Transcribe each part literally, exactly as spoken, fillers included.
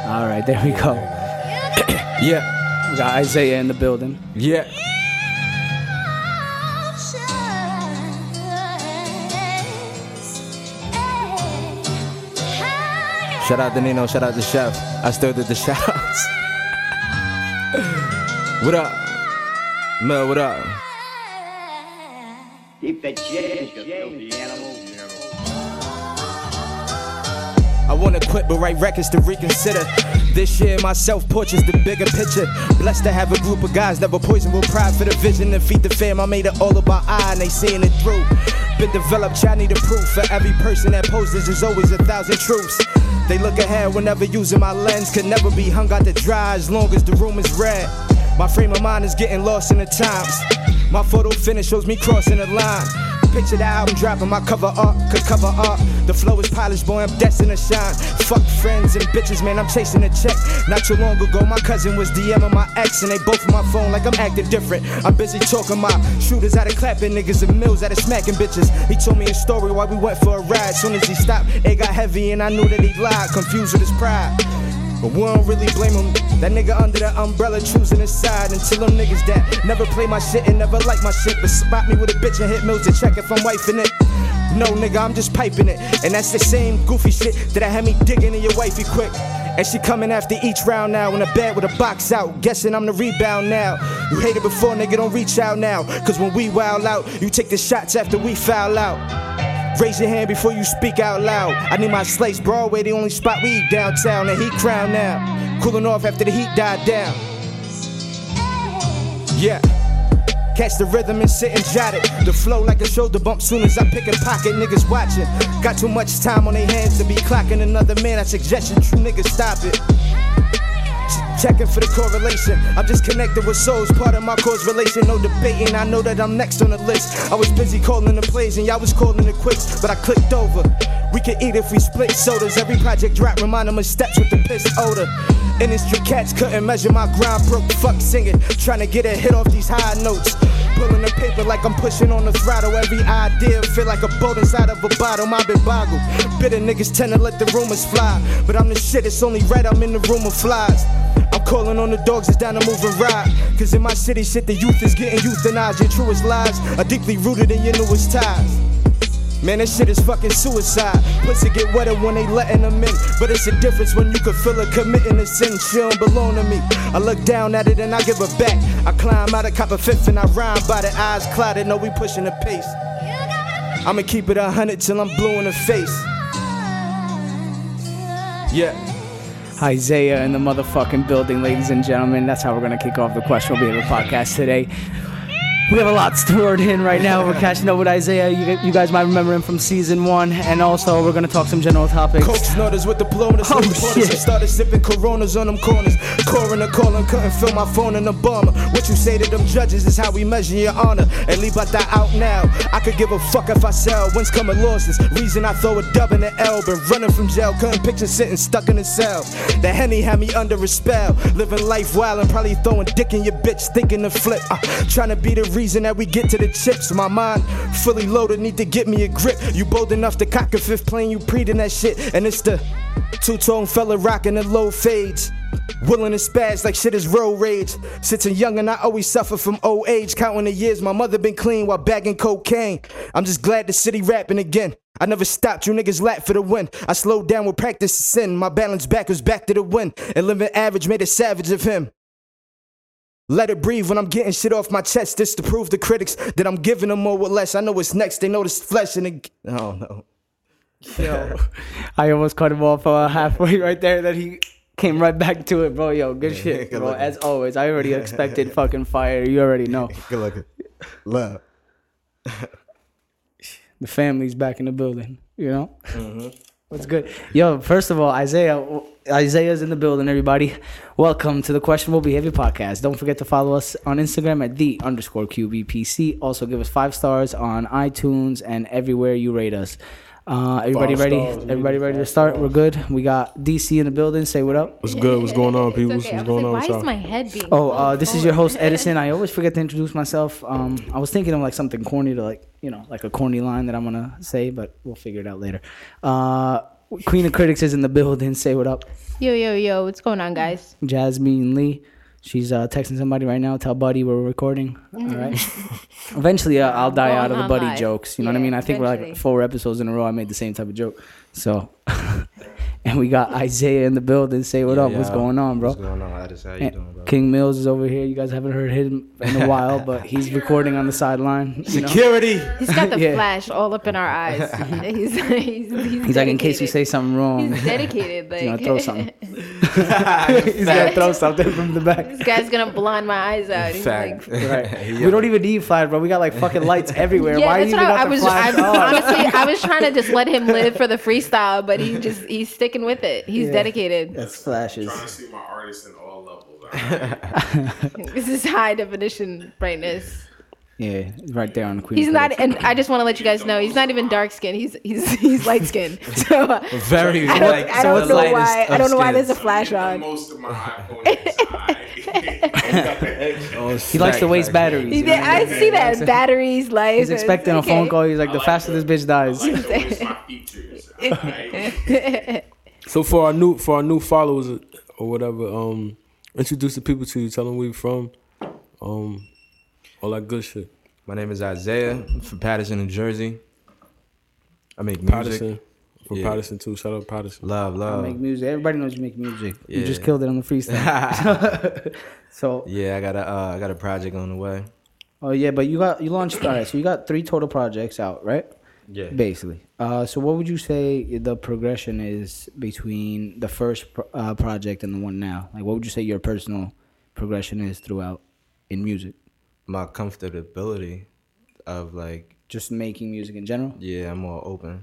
All right, there we go. Yeah. We got Isaiah in the building. Yeah. Shout out to Nino, shout out to Chef. I still did the shout outs. What up? Mel, what up? Keep that shit, you filthy animal. I wanna quit but write records to reconsider. This year my self-portrait's the bigger picture. Blessed to have a group of guys never poison with pride for the vision and feed the fam. I made it all about I and they seeing it through. Been developed, y'all need a proof. For every person that poses there's always a thousand truths. They look ahead whenever using my lens. Could never be hung out to dry as long as the room is red. My frame of mind is getting lost in the times. My photo finish shows me crossing the line. Picture the album dropping, my cover art could cover art. The flow is polished, boy, I'm destined to shine. Fuck friends and bitches, man, I'm chasing a check. Not too long ago, my cousin was DMing my ex, and they both on my phone like I'm acting different. I'm busy talking my shooters out of clapping niggas and mills out of smacking bitches. He told me a story while we went for a ride. Soon as he stopped, it got heavy, and I knew that he lied, confused with his pride. But we don't really blame him. That nigga under the umbrella choosing his side. Until them niggas that never play my shit and never like my shit, but spot me with a bitch and hit mills to check if I'm wifing it. No nigga, I'm just piping it. And that's the same goofy shit that I had me digging in your wifey quick. And she coming after each round now in a bed with a box out, guessing I'm the rebound now. You hated before, nigga, don't reach out now. Cause when we wild out, you take the shots after we foul out. Raise your hand before you speak out loud. I need my slice, Broadway, the only spot we eat downtown. The heat crown now, cooling off after the heat died down. Yeah, catch the rhythm and sit and jot it. The flow like a shoulder bump soon as I pick a pocket. Niggas watching, got too much time on their hands to be clocking another man. I suggest you true niggas stop it. Checking for the correlation. I'm just connected with souls, part of my cause relation. No debating, I know that I'm next on the list. I was busy calling the plays and y'all was calling the quits, but I clicked over. We could eat if we split sodas. Every project drop remind them of steps with the piss odor. Industry cats couldn't measure my grind, broke fuck singing, trying to get a hit off these high notes. Pulling the paper like I'm pushing on the throttle. Every idea feel like a boat inside of a bottle. My been boggled. Bitter niggas tend to let the rumors fly, but I'm the shit, it's only right I'm in the room of flies. I'm calling on the dogs, it's down to move and ride. Cause in my city shit, the youth is getting euthanized. Your truest lies are deeply rooted in your newest ties. Man, this shit is fucking suicide. Pussy get wetter when they letting them in, but it's a difference when you can feel her committing a sin. She don't belong to me. I look down at it and I give her back. I climb out of cop a fifth and I rhyme by the eyes clouded. Know we pushing the pace. I'ma keep it a hundred till I'm blue in the face. Yeah. Isaiah in the motherfucking building, ladies and gentlemen. That's how we're gonna kick off the Questionable Behavior podcast today. We have a lot stored in right now. We're catching up with Isaiah. You, you guys might remember him from season one. And also, we're going to talk some general topics. Coke snorters with diplomas. Oh, shit. I started sipping Coronas on them corners. Coroner calling, couldn't fill my phone in the bomber. What you say to them judges is how we measure your honor. And leave out that out now. I could give a fuck if I sell. Wins coming losses. Reason I throw a dub in the L. Been running from jail. Couldn't picture sitting stuck in a cell. The Henny had me under a spell. Living life wild and probably throwing dick in your bitch. Thinking to flip. Uh, trying to be the reason that we get to the chips. My mind fully loaded, need to get me a grip. You bold enough to cock a fifth plane, you preed in that shit. And it's the two-tone fella rocking the low fades, willing to spaz like shit is road rage. Sitting young and I always suffer from old age. Counting the years my mother been clean while bagging cocaine. I'm just glad the city rapping again. I never stopped, you niggas laugh for the win. I slowed down with practice to sin. My balance back was back to the win. And living average made a savage of him. Let it breathe when I'm getting shit off my chest. This to prove the critics that I'm giving them more with less. I know what's next. They know this flesh and it. Oh no. Yo, I almost cut him off uh, halfway right there. That he came right back to it, bro. Yo, good shit, bro. As always, I already expected fucking fire. You already know. Good looking. Love. The family's back in the building. You know. Mm-hmm. What's good? Yo, first of all, Isaiah, Isaiah's in the building, everybody. Welcome to the Questionable Behavior Podcast. Don't forget to follow us on Instagram at the underscore Q B P C. Also, give us five stars on iTunes and everywhere you rate us. Uh, everybody Five ready? stars, everybody ready to start? We're good. We got D C in the building. Say what up. What's good? What's going on, people? Okay. What's going on? Like, with why y'all? is my head being Oh, uh, this is your host, Edison. I always forget to introduce myself. Um, I was thinking of like something corny to like, you know, like a corny line that I'm going to say, but we'll figure it out later. Uh, Queen of Critics is in the building. Say what up. Yo, yo, yo. What's going on, guys? Jasmine Lee. She's uh, texting somebody right now. Tell Buddy we're recording. All right. Eventually, uh, I'll die Going out of the on Buddy live. jokes. You know what I Yeah, mean? I think we're eventually. like four episodes in a row. I made the same type of joke. So, and we got Isaiah in the building. Say what Yeah, up? What's yeah. going on, bro? What's going on, Addis? How you And doing, bro? King Mills is over here. You guys haven't heard him in a while, but he's recording on the sideline. You know? Security. He's got the Yeah. flash all up in our eyes. he's, he's, he's, He's like, in case we dedicated. say something wrong, He's dedicated. Like, he's gonna throw something. he's gonna throw something from the back. This guy's gonna blind my eyes out. He's Fact. like, Right. We don't even need flash, bro. We got like fucking lights everywhere. yeah, Why that's you what even I, got I the was. flash I, on? honestly, I was trying to just let him live for the freestyle, but he just he's sticking with it. He's Yeah. dedicated. That's flashes. Trying to see my artists in all levels. Right? This is high definition brightness. Yeah, right there on the Queen. He's not, and I just want to let you guys know he's not even dark skinned. He's he's he's light skinned. So uh, Very I don't, like I don't the know lightest why. of I don't know why skins. there's a flash on. Most of my iPhone Oh, He likes to waste batteries. He you know did, what I I mean? see that batteries, life. He's expecting a phone call. He's like, the faster this bitch dies. I like to waste my features. Alright? So for our new for our new followers or whatever, um, introduce the people to you. Tell them where you from, um, all that good shit. My name is Isaiah. I'm from Patterson, New Jersey. I make music. Patterson, from Yeah. Patterson too. Shout out Patterson. Love, I love. make music. Everybody knows you make music. You just Yeah. killed it on the freestyle. So, Yeah, I got a uh, I got a project on the way. oh yeah, but you got you launched. All right, so you got three total projects out, right? Yeah. Basically. Uh, so what would you say the progression is between the first pro- uh, project and the one now? Like, what would you say your personal progression is throughout in music? My comfortability of like, Just making music in general. yeah, I'm more open.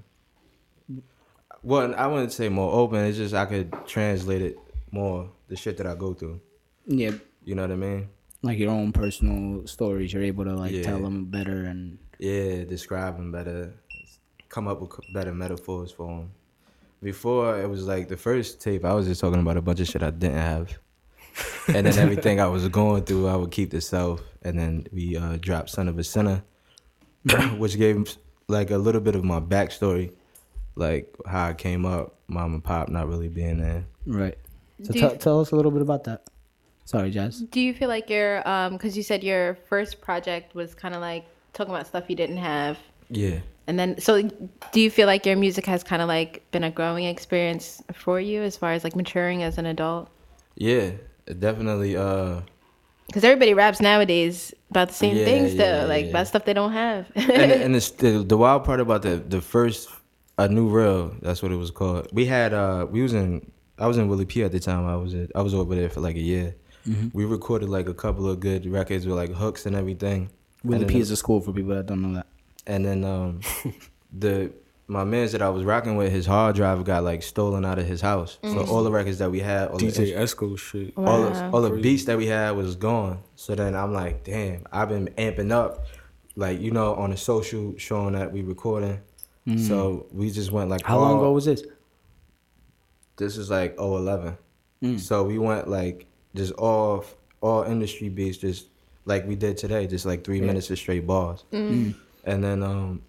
Well, I wouldn't say more open. It's just I could translate it more, the shit that I go through. Yeah, You know what I mean? like your own personal stories. You're able to like Yeah. tell them better and Yeah, describe them better, come up with better metaphors for them. Before, it was like the first tape, I was just talking about a bunch of shit I didn't have. And then everything I was going through, I would keep to self. And then we uh, dropped Son of a Sinner, which gave like a little bit of my backstory, like how I came up, mom and pop not really being there. right. So Do tell you- tell us a little bit about that. Sorry, Jazz. Do you feel like your um because you said your first project was kind of like talking about stuff you didn't have, Yeah. and then so do you feel like your music has kind of like been a growing experience for you as far as like maturing as an adult? Yeah, it definitely. Uh, Because everybody raps nowadays about the same Yeah, things though, yeah, like yeah. about stuff they don't have. and and it's the, the wild part about the the first a new real, that's what it was called. We had uh we was in I was in Willie P at the time. I was at, I was over there for like a year. We recorded like a couple of good records with like hooks and everything. Willie And P then- is a school for people that don't know that. And then um the my mans that I was rocking with, his hard drive got like stolen out of his house. So all the records that we had, all D the J Esco shit. all the, Wow. all the beats that we had was gone. So then I'm like, damn, I've been amping up, like, you know, on the social showing that we recording. So we just went like, How long all- ago was this? This is like oh eleven. Mm. So we went like just all all industry beats, just like we did today, just like three minutes of straight bars. And then um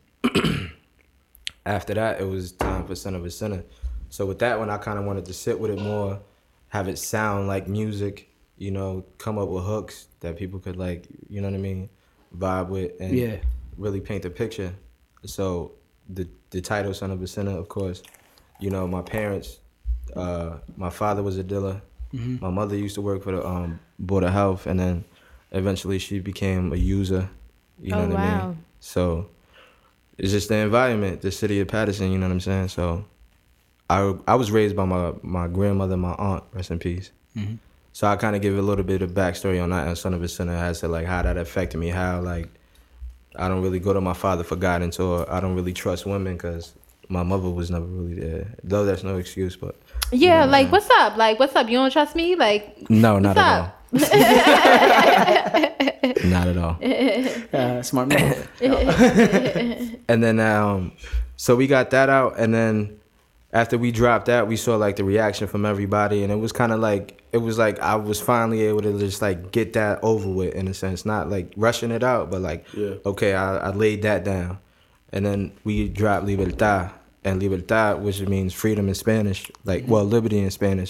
after that, it was time for Son of a Sinner. So with that one, I kind of wanted to sit with it more, have it sound like music, you know, come up with hooks that people could like, you know what I mean, vibe with, and Yeah. really paint the picture. So the the title Son of a Sinner, of course, you know, my parents, uh, my father was a dealer. My mother used to work for the um, Board of Health, and then eventually she became a user. You know Oh, what I wow. mean? So it's just the environment, the city of Patterson. You know what I'm saying? So I I was raised by my my grandmother, my aunt, rest in peace. So I kind of give a little bit of backstory on that and Son of a Sinner as to like how that affected me, how like I don't really go to my father for guidance, or I don't really trust women because my mother was never really there. Though that's no excuse, but Yeah, like what's up? Like what's up? You don't trust me? Like no, not what's at up? all. Not at all. Uh, smart man. And then um, so we got that out, and then after we dropped that, we saw like the reaction from everybody, and it was kind of like it was like I was finally able to just like get that over with in a sense, not like rushing it out, but like Yeah. okay, I, I laid that down, and then we dropped Libertad, and Libertad, which means freedom in Spanish, like well liberty in Spanish,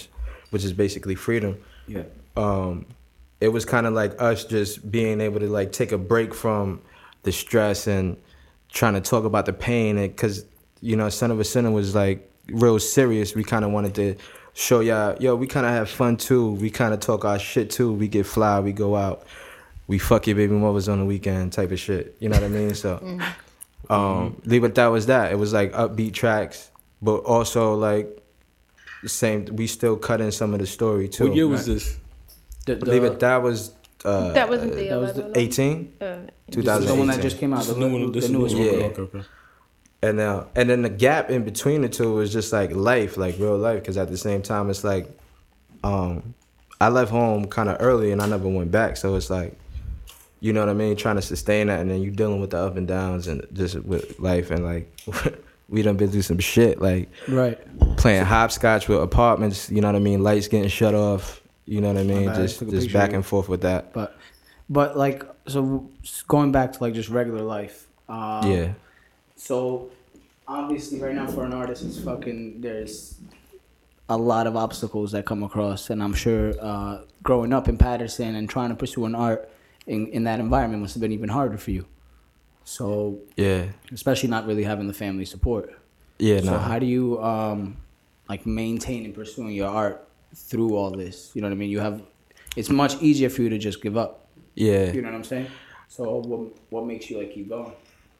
which is basically freedom. Yeah. Um, it was kind of like us just being able to like take a break from the stress and trying to talk about the pain, because you know, Son of a Sinner was like real serious. We kind of wanted to show y'all, yo, we kind of have fun too. We kind of talk our shit too. We get fly, we go out, we fuck your baby mothers on the weekend type of shit. You know what I mean? So, um, Libertad was that. It was like upbeat tracks, but also like the same. We still cut in some of the story too. What year was this? The, the, Libertad was uh, That wasn't the that was the eleven one? eighteen, Uh, two the thousand one that eighteen. just came out. This The, is new one. This the is newest new one. one. Yeah. Okay, okay. And uh, and then the gap in between the two was just like life, like real life. Because at the same time, it's like, um, I left home kind of early and I never went back. So it's like, you know what I mean, trying to sustain that, and then you dealing with the up and downs and just with life. And like, we done been through some shit, like Right. playing hopscotch with apartments. You know what I mean, lights getting shut off. You know what I mean, bad, I just took a just picture back of it. and forth with that. But, but like, so going back to like just regular life. Um, Yeah. So, obviously, right now for an artist, it's fucking. There's a lot of obstacles that come across, and I'm sure uh, growing up in Patterson and trying to pursue an art in in that environment must have been even harder for you. So, Yeah. especially not really having the family support. Yeah. So No. how do you um like maintain and pursuing your art through all this? You know what I mean? You have. It's much easier for you to just give up. Yeah. You know what I'm saying? So what what makes you like keep going?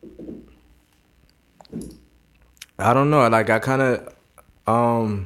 I don't know. Like I kind of, um,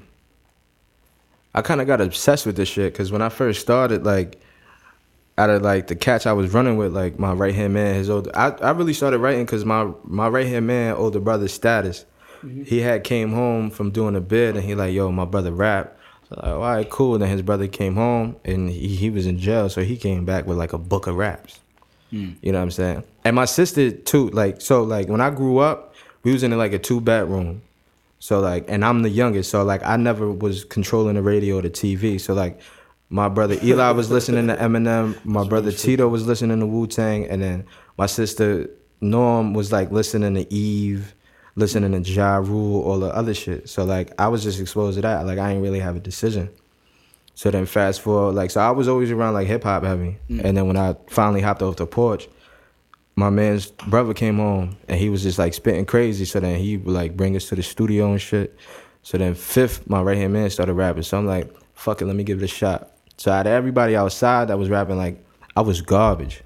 I kind of got obsessed with this shit because when I first started, like, out of like the catch I was running with, like my right hand man, his older, I, I really started writing because my my right hand man, older brother Status, Mm-hmm. he had came home from doing a bid and he like, yo, my brother rap. So like, all right, cool. And then his brother came home and he, he was in jail, so he came back with like a book of raps. Mm. You know what I'm saying? And my sister too. Like so, like when I grew up, we was in like a two bedroom. So like, and I'm the youngest, so like I never was controlling the radio or the T V. So like, my brother Eli was listening to Eminem, my brother Tito was listening to Wu-Tang, and then my sister Norm was like listening to Eve, listening to Ja Rule, all the other shit. So like, I was just exposed to that. Like I didn't really have a decision. So then fast forward, like, so I was always around like hip hop heavy, Mm. and then when I finally hopped off the porch, my man's brother came home and he was just like spitting crazy. So then he would like bring us to the studio and shit. So then Fifth, my right hand man, started rapping. So I'm like, fuck it, let me give it a shot. So out of everybody outside that was rapping, like I was garbage.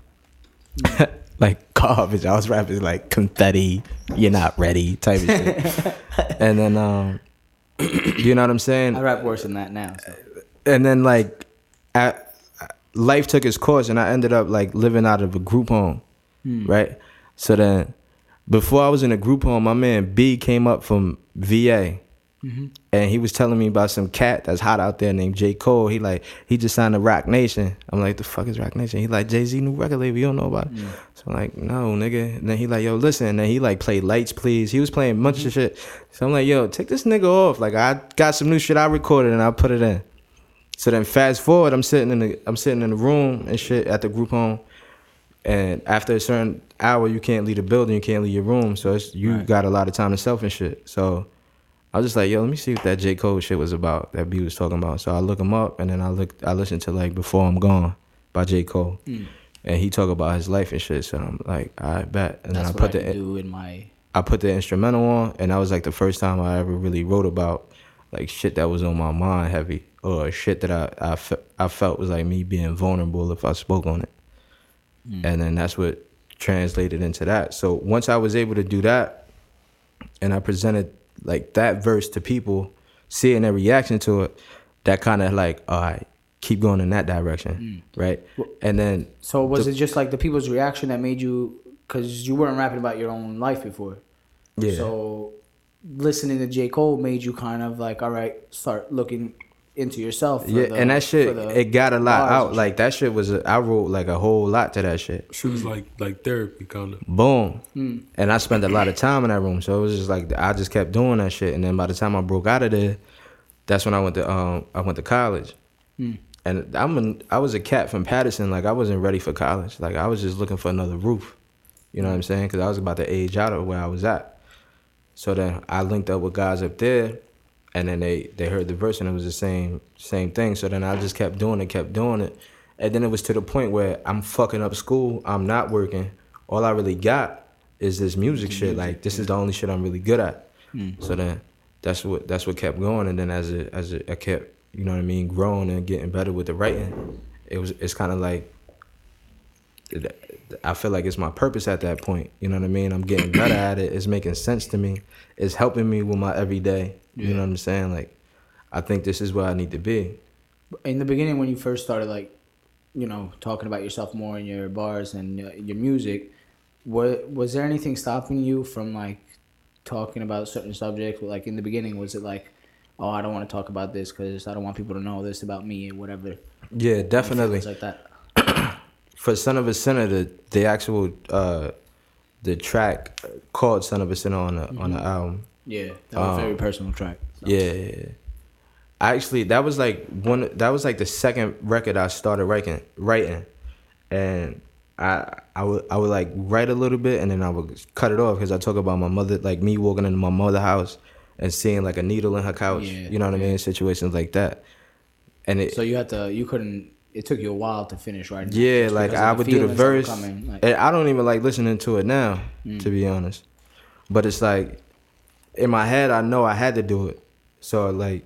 Like garbage. I was rapping like confetti, you're not ready type of shit. And then um you know what I'm saying? I rap worse than that now. So. And then like at, life took its course and I ended up like living out of a group home. Right? So then before I was in a group home, my man B came up from V A. Mm-hmm. And he was telling me about some cat that's hot out there named J. Cole. He like he just signed to Rock Nation. I'm like, the fuck is Rock Nation? He like, Jay-Z new record label, you don't know about it. Mm. So I'm like, no, nigga. And then he like, yo, listen. And then he like played Lights Please. He was playing a bunch of shit. So I'm like, yo, take this nigga off. Like I got some new shit I recorded and I put it in. So then fast forward, I'm sitting in the I'm sitting in the room and shit at the group home. And after a certain hour, you can't leave the building, you can't leave your room. So it's, you Right. got a lot of time to self and shit. So I was just like, yo, let me see what that J. Cole shit was about, that B was talking about. So I look him up, and then I look, I listened to like Before I'm Gone by J. Cole, Mm. and he talk about his life and shit. So I'm like, I bet. And That's then I what put I the do in my. I put the instrumental on, and that was like the first time I ever really wrote about like shit that was on my mind heavy, or shit that I I, fe- I felt was like me being vulnerable if I spoke on it. Mm. And then that's what translated into that. So once I was able to do that, and I presented like that verse to people, seeing their reaction to it, that kind of like, all right, keep going in that direction, right? And then So was the- it just like the people's reaction that made you? Because you weren't rapping about your own life before. yeah, So listening to J. Cole made you kind of like, all right, start looking into yourself. For yeah, the, and that for shit, the it got a lot bars out. and Like that shit was, a, I wrote like a whole lot to that shit. She was like like therapy kind of. Boom. Mm. And I spent a lot of time in that room. So it was just like I just kept doing that shit. And then by the time I broke out of there, that's when I went to um I went to college. Mm. And I'm an, I was a cat from Patterson. Like I wasn't ready for college. Like I was just looking for another roof. You know what I'm saying? Because I was about to age out of where I was at. So then I linked up with guys up there, and then they they heard the verse and it was the same same thing. So then I just kept doing it, kept doing it, and then it was to the point where I'm fucking up school. I'm not working. All I really got is this music shit. Like this is the only shit I'm really good at. Mm. So then that's what that's what kept going. And then as it as it, I kept, you know what I mean, growing and getting better with the writing, it was it's kind of like I feel like it's my purpose at that point. You know what I mean? I'm getting better at it. It's making sense to me. It's helping me with my everyday. You yeah. know what I'm saying? Like, I think this is where I need to be. In the beginning, when you first started, like, you know, talking about yourself more in your bars and uh, your music, was, was there anything stopping you from, like, talking about certain subjects? Like, in the beginning, was it like, oh, I don't want to talk about this because I don't want people to know this about me or whatever? Yeah, definitely. Like that. For Son of a Sinner, the, the actual, uh, the track called Son of a Sinner on the, mm-hmm. on the album. Yeah, that was um, a very personal track. So. Yeah. Actually, that was like one. That was like the second record I started writing. Writing, and I I would I would like write a little bit, and then I would cut it off because I talk about my mother, like me walking into my mother's house and seeing like a needle in her couch. Yeah, you know what yeah. I mean? Situations like that. And it, so you had to. You couldn't. It took you a while to finish writing. Yeah, like I would do the verse, like, and I don't even like listening to it now, mm. to be honest. But it's like in my head, I know I had to do it, so like.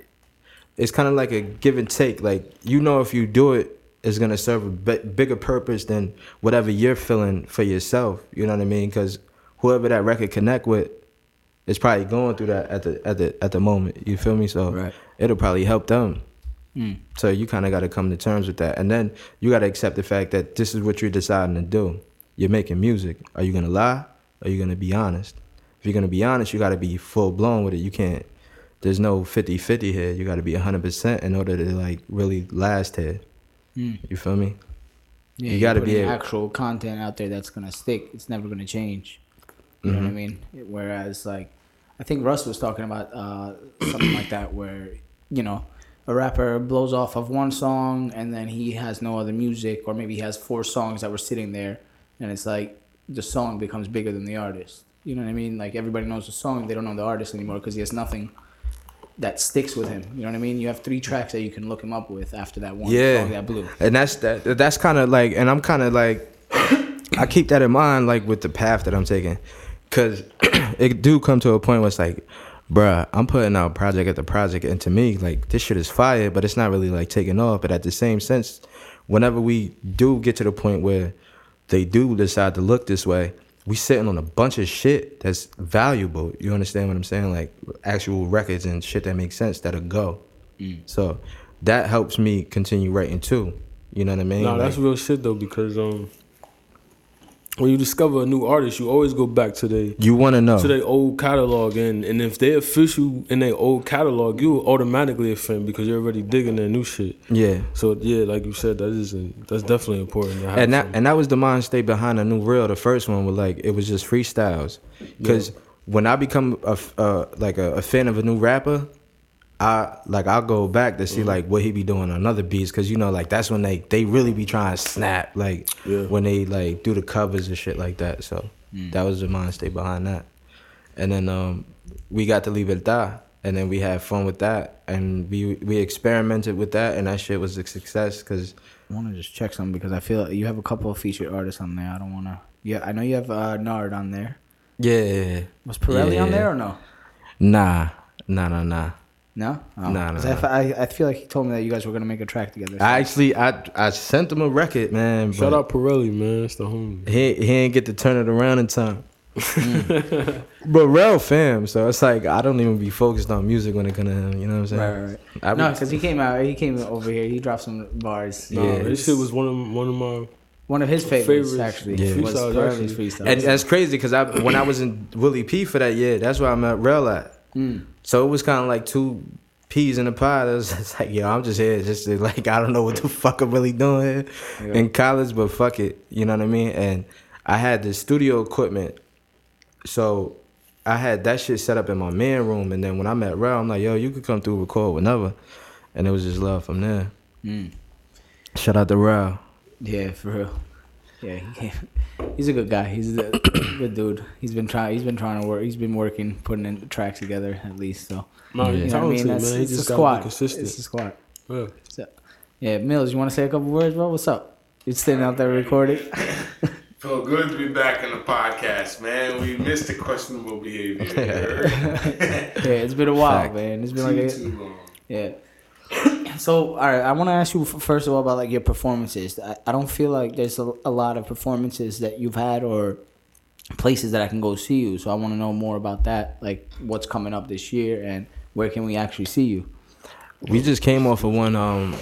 It's kind of like a give and take. Like, you know, if you do it, it's going to serve a b- bigger purpose than whatever you're feeling for yourself. You know what I mean? Because whoever that record connect with is probably going through that at the at the at the moment. You feel me? So right. It'll probably help them. Mm. So you kind of got to come to terms with that, and then you got to accept the fact that this is what you're deciding to do. You're making music. Are you gonna lie? Or are you gonna be honest? If you're gonna be honest, you got to be full blown with it. You can't. There's no fifty-fifty here. You got to be one hundred percent in order to like really last here. Mm. You feel me? Yeah, you got to be able- actual content out there that's gonna stick. It's never gonna change. You mm-hmm. know what I mean? Whereas like, I think Russ was talking about uh, something like that, where you know, a rapper blows off of one song and then he has no other music, or maybe he has four songs that were sitting there, and it's like the song becomes bigger than the artist. You know what I mean? Like everybody knows the song, they don't know the artist anymore because he has nothing that sticks with him. You know what I mean? You have three tracks that you can look him up with after that one yeah. song that blew. And that's that. That's kind of like, and I'm kind of like, I keep that in mind, like with the path that I'm taking, because it do come to a point where it's like, bruh, I'm putting out project after project, and to me, like this shit is fire, but it's not really like taking off. But at the same sense, whenever we do get to the point where they do decide to look this way, we sitting on a bunch of shit that's valuable. You understand what I'm saying? Like actual records and shit that makes sense that'll go. Mm. So that helps me continue writing too. You know what I mean? No, that's like, real shit though, because um, when you discover a new artist, you always go back to their you want to know to their old catalog, and and if they're official in their old catalog, you automatically a fan because you're already digging their new shit. Yeah. So yeah, like you said, that is a, that's definitely important. To have and that some. and that was the mind state behind the new real. The first one was like it was just freestyles. Because yeah. when I become a uh, like a, a fan of a new rapper, I like I'll go back to see mm-hmm. like what he be doing on other beats, because you know like that's when they they really be trying to snap, like yeah. when they like do the covers and shit like that. So mm. that was the mind state behind that. And then um we got to Libertad, and then we had fun with that, and we we experimented with that, and that shit was a success. Because I want to just check something, because I feel like you have a couple of featured artists on there. I don't want to. Yeah, I know you have uh, Nard on there. Yeah. Was Pirelli yeah. on there or no? Nah, nah, nah, nah. No? Oh. No, no, no. I, I feel like he told me that you guguys were going to make a track together. So. I actually, I I sent him a record, man. Shout out Pirelli, man. It's the homie. He, he ain't get to turn it around in time. Mm. But real fam, so it's like I don't even be focused on music when it comes to him. You know what I'm saying? Right, right, right. I no, because he came out, he came over here, he dropped some bars. No, yeah, this shit was one of one of my one of his favorites, favorites actually. Yeah. Was Pirelli's freestyle. And that's crazy because I when I was in Willie P for that year, that's where I met Rel at. Mm. So it was kind of like two peas in a pod. It was just like, yo, I'm just here, just to, like I don't know what the fuck I'm really doing here yeah. in college, but fuck it, you know what I mean? And I had the studio equipment. So I had that shit set up in my man room, and then when I met Rel, I'm like, yo, you could come through record whenever, and it was just love from there. Mm. Shout out to Rel. Yeah, for real. Yeah, he, he's a good guy. He's a good dude. He's been trying. He's been trying to work. He's been working, putting in the tracks together at least. So, no, you he's know what I mean? talented, That's, man. He it's just a gotta squad. be consistent. It's a squad. Yeah. So, yeah, Mills, you want to say a couple words, bro? What's up? You standing out there recording? Feel good to be back in the podcast, man. We missed the questionable behavior. Yeah, it's been a while, Fact. man. It's been Too, like a, too long. yeah. So, all right, I want to ask you f- first of all about like your performances. I, I don't feel like there's a, a lot of performances that you've had or places that I can go see you. So I want to know more about that, like what's coming up this year and where can we actually see you? We just came off of one um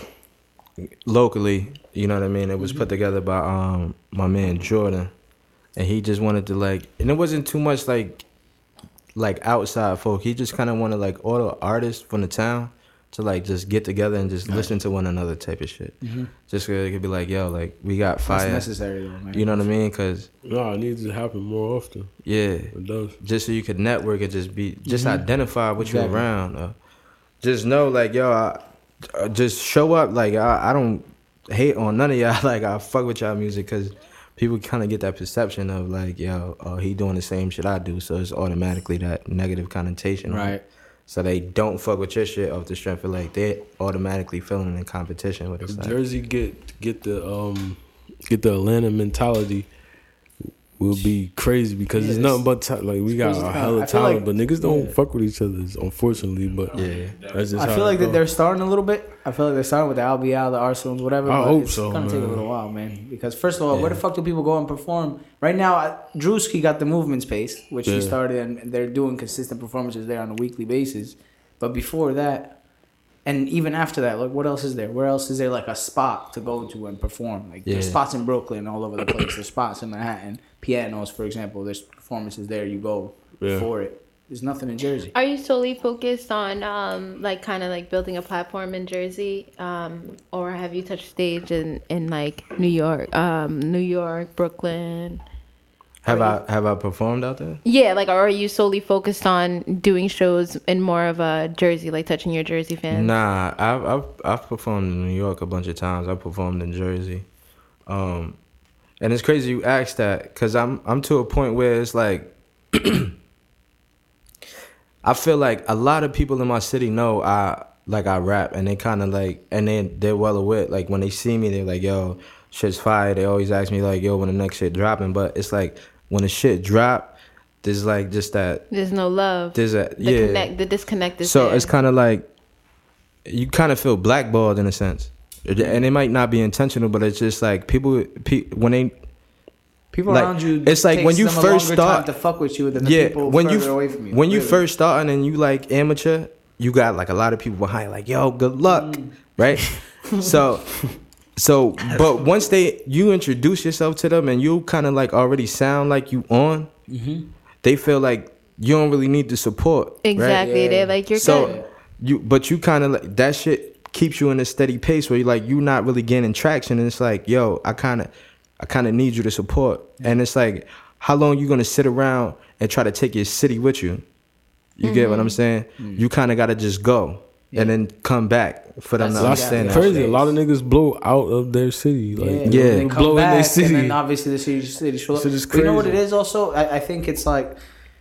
locally, you know what I mean? It was put together by um my man Jordan, and he just wanted to like, and it wasn't too much like like outside folk. He just kind of wanted like all the artists from the town to like just get together and just listen to one another type of shit. Mm-hmm. Just so it could be like, yo, like we got fire. That's necessary, though, man. You know what I mean? Cause No, it needs to happen more often. yeah, It does. just so you could network and just be just Mhm. identify what Exactly. you around. Uh, just know like yo, I, uh, just show up. Like I, I don't hate on none of y'all. Like I fuck with y'all music because people kind of get that perception of like yo, oh he doing the same shit I do, so it's automatically that negative connotation. Right. So they don't fuck with your shit off the strength of like they automatically feeling in competition with If us. Like, Jersey get get the um get the Atlanta mentality, will be crazy because Yeah, it's nothing but ta- like we got crazy a talent. hella I feel talent, like- but niggas don't yeah. fuck with each other, unfortunately. But yeah. that's just I how feel it like that go. they're starting a little bit. I feel like they're starting with the L B L, the Arsenals, whatever. I but hope it's so, gonna take a man. little while, man. Because first of all, where Yeah. the fuck do people go and perform? Right now, I- Drewski got the movement space, which he Yeah. started, and they're doing consistent performances there on a weekly basis. But before that, and even after that, like what else is there? Where else is there like a spot to go to and perform? Like there's Yeah. spots in Brooklyn, all over the place. There's spots in Manhattan, Pianos, for example. There's performances there. You go Yeah. for it. There's nothing in Jersey. Are you solely focused on um, like kind of like building a platform in Jersey, um, or have you touched stage in, in like New York, um, New York, Brooklyn? Have I have I performed out there? Yeah, like, or are you solely focused on doing shows in more of a Jersey, like touching your Jersey fans? Nah, I've, I've I've performed in New York a bunch of times. I performed in Jersey, um, and it's crazy you asked that because I'm I'm to a point where it's like I feel like a lot of people in my city know I like I rap, and they kind of like, and then they're well aware. Like when they see me, they're like, "Yo, shit's fire." They always ask me like, "Yo, when the next shit dropping?" But it's like when the shit drop, there's like just that. There's no love. There's a the yeah. connect, the disconnect is So there. it's kind of like you kind of feel blackballed in a sense, and it might not be intentional, but it's just like people, pe- when they People like, around you. it's like takes when you them a first longer time start to fuck with you than the yeah, people when further you away from you. when you really. first starting and you like amateur, you got like a lot of people behind, like yo, good luck, Mm. right? so, so, but once they you introduce yourself to them and you kind of like already sound like you on, Mm-hmm. they feel like you don't really need the support, right? exactly. Yeah. They're like, you're So good. you, but you kind of like that shit keeps you in a steady pace where you like you not really gaining traction, and it's like, yo, I kind of, I kind of need you to support, and it's like, how long you gonna sit around and try to take your city with you? You get what I'm saying? You kind of gotta just go and then come back for them That's to That's understand that crazy. shit. A lot of niggas blow out of their city. Like, Yeah, Yeah. they blow come in their back, city. and then obviously the city, city show up. Shit is But you know what it crazy. is also? I, I think it's like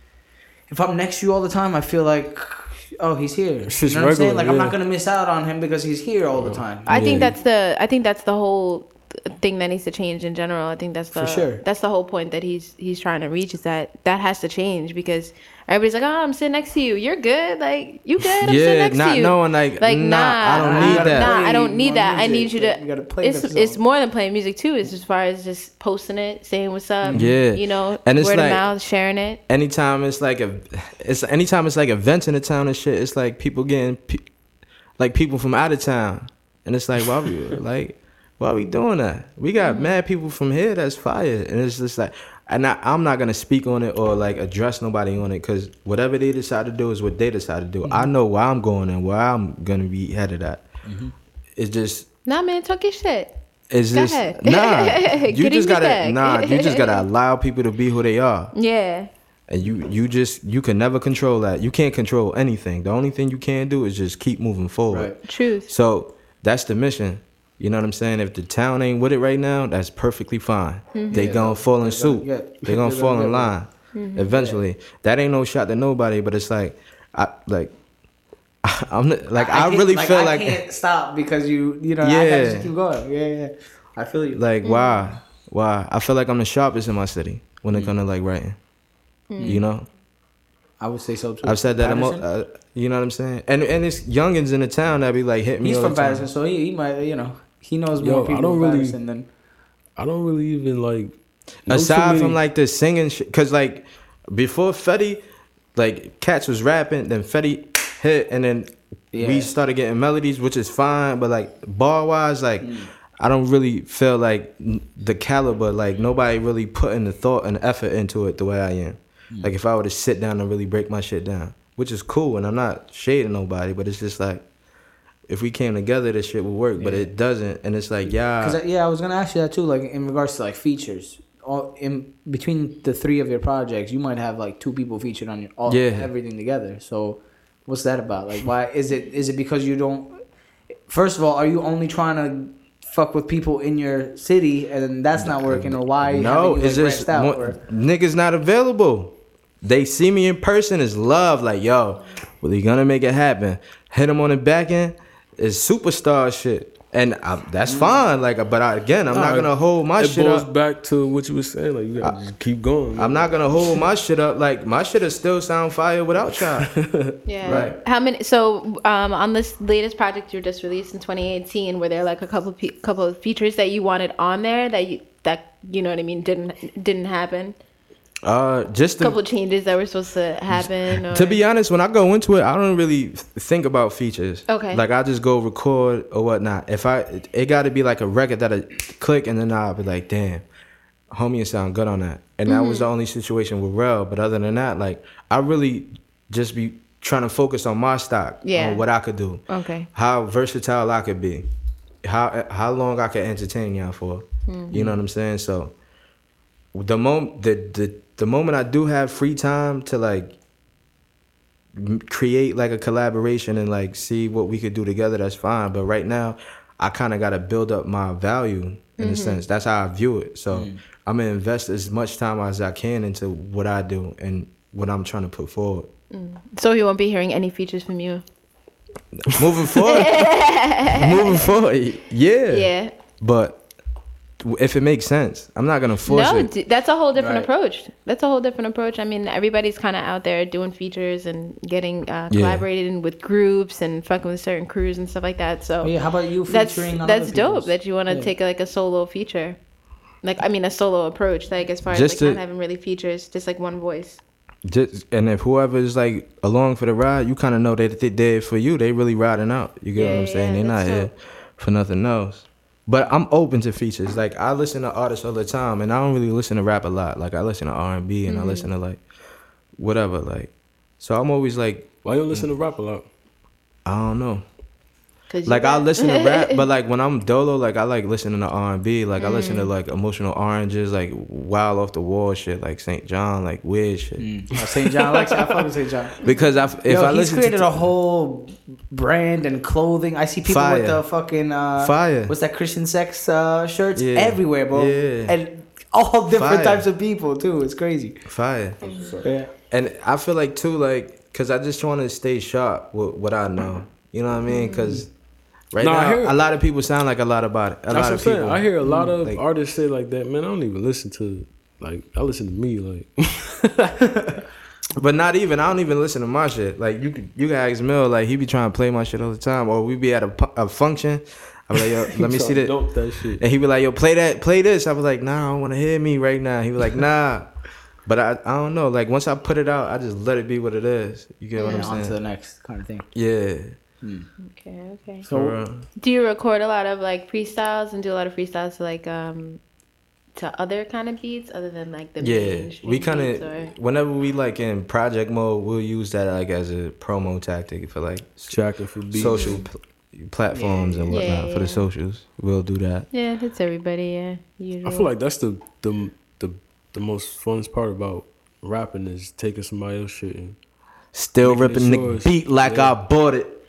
if I'm next to you all the time, I feel like, oh, he's here. It's You just know what I'm saying? regular, Like I'm yeah. not gonna miss out on him because he's here all the time. I think Yeah. that's the. I think that's the whole thing that needs to change in general. I think that's the. For sure. That's the whole point that he's he's trying to reach is that that has to change because everybody's like, oh, I'm sitting next to you. You're good. Like you good. I'm sitting Yeah, next not to you. knowing like, Like nah, I don't nah, need you gotta that. Nah, I don't Play need more that. I need music. You you to. gotta play It's the it's song. more than playing music too. It's as far as just posting it, saying what's up. Yeah. You know, And it's word like- of mouth, sharing it. Anytime it's like a, it's anytime it's like events in the town and shit. It's like people getting, pe- like people from out of town, and it's like, why we like, why we doing that? We got Mm-hmm. mad people from here that's fire, and it's just like, and I, I'm not gonna speak on it or like address nobody on it because whatever they decide to do is what they decide to do. Mm-hmm. I know where I'm going and where I'm gonna be headed at. It's just. Nah, man, talk your shit. It's Go just ahead. nah. Get You in just your gotta bag. nah. You just gotta allow people to be who they are. Yeah. And you, you just, you can never control that. You can't control anything. The only thing you can do is just keep moving forward. Right. Truth. So that's the mission. You know what I'm saying? If the town ain't with it right now, that's perfectly fine. Mm-hmm. They Yeah, gonna fall in suit. yeah. They gonna They're fall gonna in get line Mm-hmm. eventually. That ain't no shot to nobody, but it's like, I like, I'm not- like I, can't- really feel I like, can't stop because you you know I Yeah. gotta just keep going. Yeah, yeah. I feel you. like Mm-hmm. why, why? I feel like I'm the sharpest in my city when it Mm. comes to like writing. Mm. You know, I would say so too. I've said that. I'm, Patterson? uh, you know what I'm saying? And and it's youngins in the town that be like hitting me. He's all from the time. Patterson, so he, he might you know he knows Yo, more I people don't in really- Patterson than. I don't really even like. know too Aside many- from like the singing shit, cause like before Fetty, like Cats was rapping, then Fetty hit, and then Yeah. we started getting melodies, which is fine. But like bar wise, like Mm. I don't really feel like n- the caliber. Like nobody really putting the thought and effort into it the way I am. Mm. Like if I were to sit down and really break my shit down, which is cool, and I'm not shading nobody, but it's just like if we came together, this shit would work. But Yeah. it doesn't, and it's like Cause yeah, I, yeah, I was gonna ask you that too. Like in regards to like features, all in between the three of your projects, you might have like two people featured on your all Yeah. everything together. So, what's that about? Like, why is it? Is it because you don't? First of all, are you only trying to fuck with people in your city, and that's not working, or why? No, haven't you, it's like, just branched out, mo- or- niggas not available. They see me in person, it's love. Like, yo, well, you gonna make it happen. Hit them on the back end, it's superstar shit. And I, that's fine. Like, but I, again, I'm not Nah, gonna hold my it shit goes up. back to what you were saying. Like you gotta just keep going. I'm not gonna hold my shit up. Like, my shit will still sound fire without y'all. Yeah. Right. How many? So, um, on this latest project you just released in twenty eighteen, were there like a couple, pe- couple of features that you wanted on there that you that you know what I mean didn't didn't happen? Uh, just A couple to, of changes that were supposed to happen. Or... to be honest, when I go into it, I don't really think about features. Okay. Like I just go record or whatnot. If I, it got to be like a record that I click, and then I'll be like, damn, homie, you sound good on that. And that was the only situation with Rel. But other than that, like I really just be trying to focus on my stock, Yeah. on what I could do, Okay. how versatile I could be, how how long I could entertain y'all for. You know what I'm saying? So the moment the the the moment I do have free time to like m- create like a collaboration and like see what we could do together, that's fine. But right now, I kind of got to build up my value in a sense. That's how I view it. So I'm gonna invest as much time as I can into what I do and what I'm trying to put forward. So he won't be hearing any features from you. Moving forward, moving forward, yeah. Yeah. But if it makes sense, I'm not gonna force No, it. d- that's a whole different Right. approach. That's a whole different approach. I mean, everybody's kind of out there doing features and getting uh, Yeah. collaborating with groups and fucking with certain crews and stuff like that. So Yeah, how about you that's featuring on that's other dope people's? that you want to Yeah. take like a solo feature. Like I mean, a solo approach. Like as far Just as like to- not having really features, just like one voice. Just, and if whoever is like along for the ride, you kind of know that they did for you. They really riding out. You get Yeah, what I'm yeah, saying? They're not that's here dope. for nothing else. But I'm open to features. Like I listen to artists all the time, and I don't really listen to rap a lot. Like I listen to R and B, and I Mm-hmm. listen to like whatever. Like, so I'm always like, Why you don't listen to rap a lot? I don't know. Cause you Like I got- listen to rap, but like when I'm dolo, like I like listening to R and B. Like I listen Mm. to like Emotional Oranges, like wild off the wall shit, like Saint John, like weird shit. Mm. Oh, Saint John, I like I fuck with Saint John. Because I, if Yo, I he's listen created to a whole brand and clothing. I see people with Fire. the fucking uh, Fire. what's that Christian sex uh, shirts Yeah. everywhere, bro. Yeah. And all different Fire. types of people too. It's crazy. fire. Yeah. And I feel like too, like, cause I just want to stay sharp with what I know. You know what I mean? Cause right Nah, I now, hear- a lot of people sound like a lot about it. A That's lot what I'm of saying. people. I hear a lot of Like- artists say like that. Man, I don't even listen to like I listen to me like. But not even. I don't even listen to my shit. Like you, could, you can ask Mill. Like he be trying to play my shit all the time. Or we be at a, pu- a function. I be like, yo, let me see that. Dump that shit. And he be like, yo, play that, play this. I was like, nah, I don't want to hear me right now. He was like, nah. But I, I don't know. Like once I put it out, I just let it be what it is. You get what Yeah, I'm on to the saying? next kind of thing. Yeah. Okay, okay. For real. Do you record a lot of like freestyles and do a lot of freestyles to like um to other kind of beats other than like the Yeah, mainstream we kind beats, of or- whenever we like in project mode, we'll use that like as a promo tactic for like Tracking for beats. social pl- platforms and Yeah, whatnot yeah. for the socials. We'll do that. Yeah, that's everybody. Yeah, usual. I feel like that's the the the the most funnest part about rapping is taking somebody else's shit and Still Making it ripping the yours. beat like Yeah. I bought it.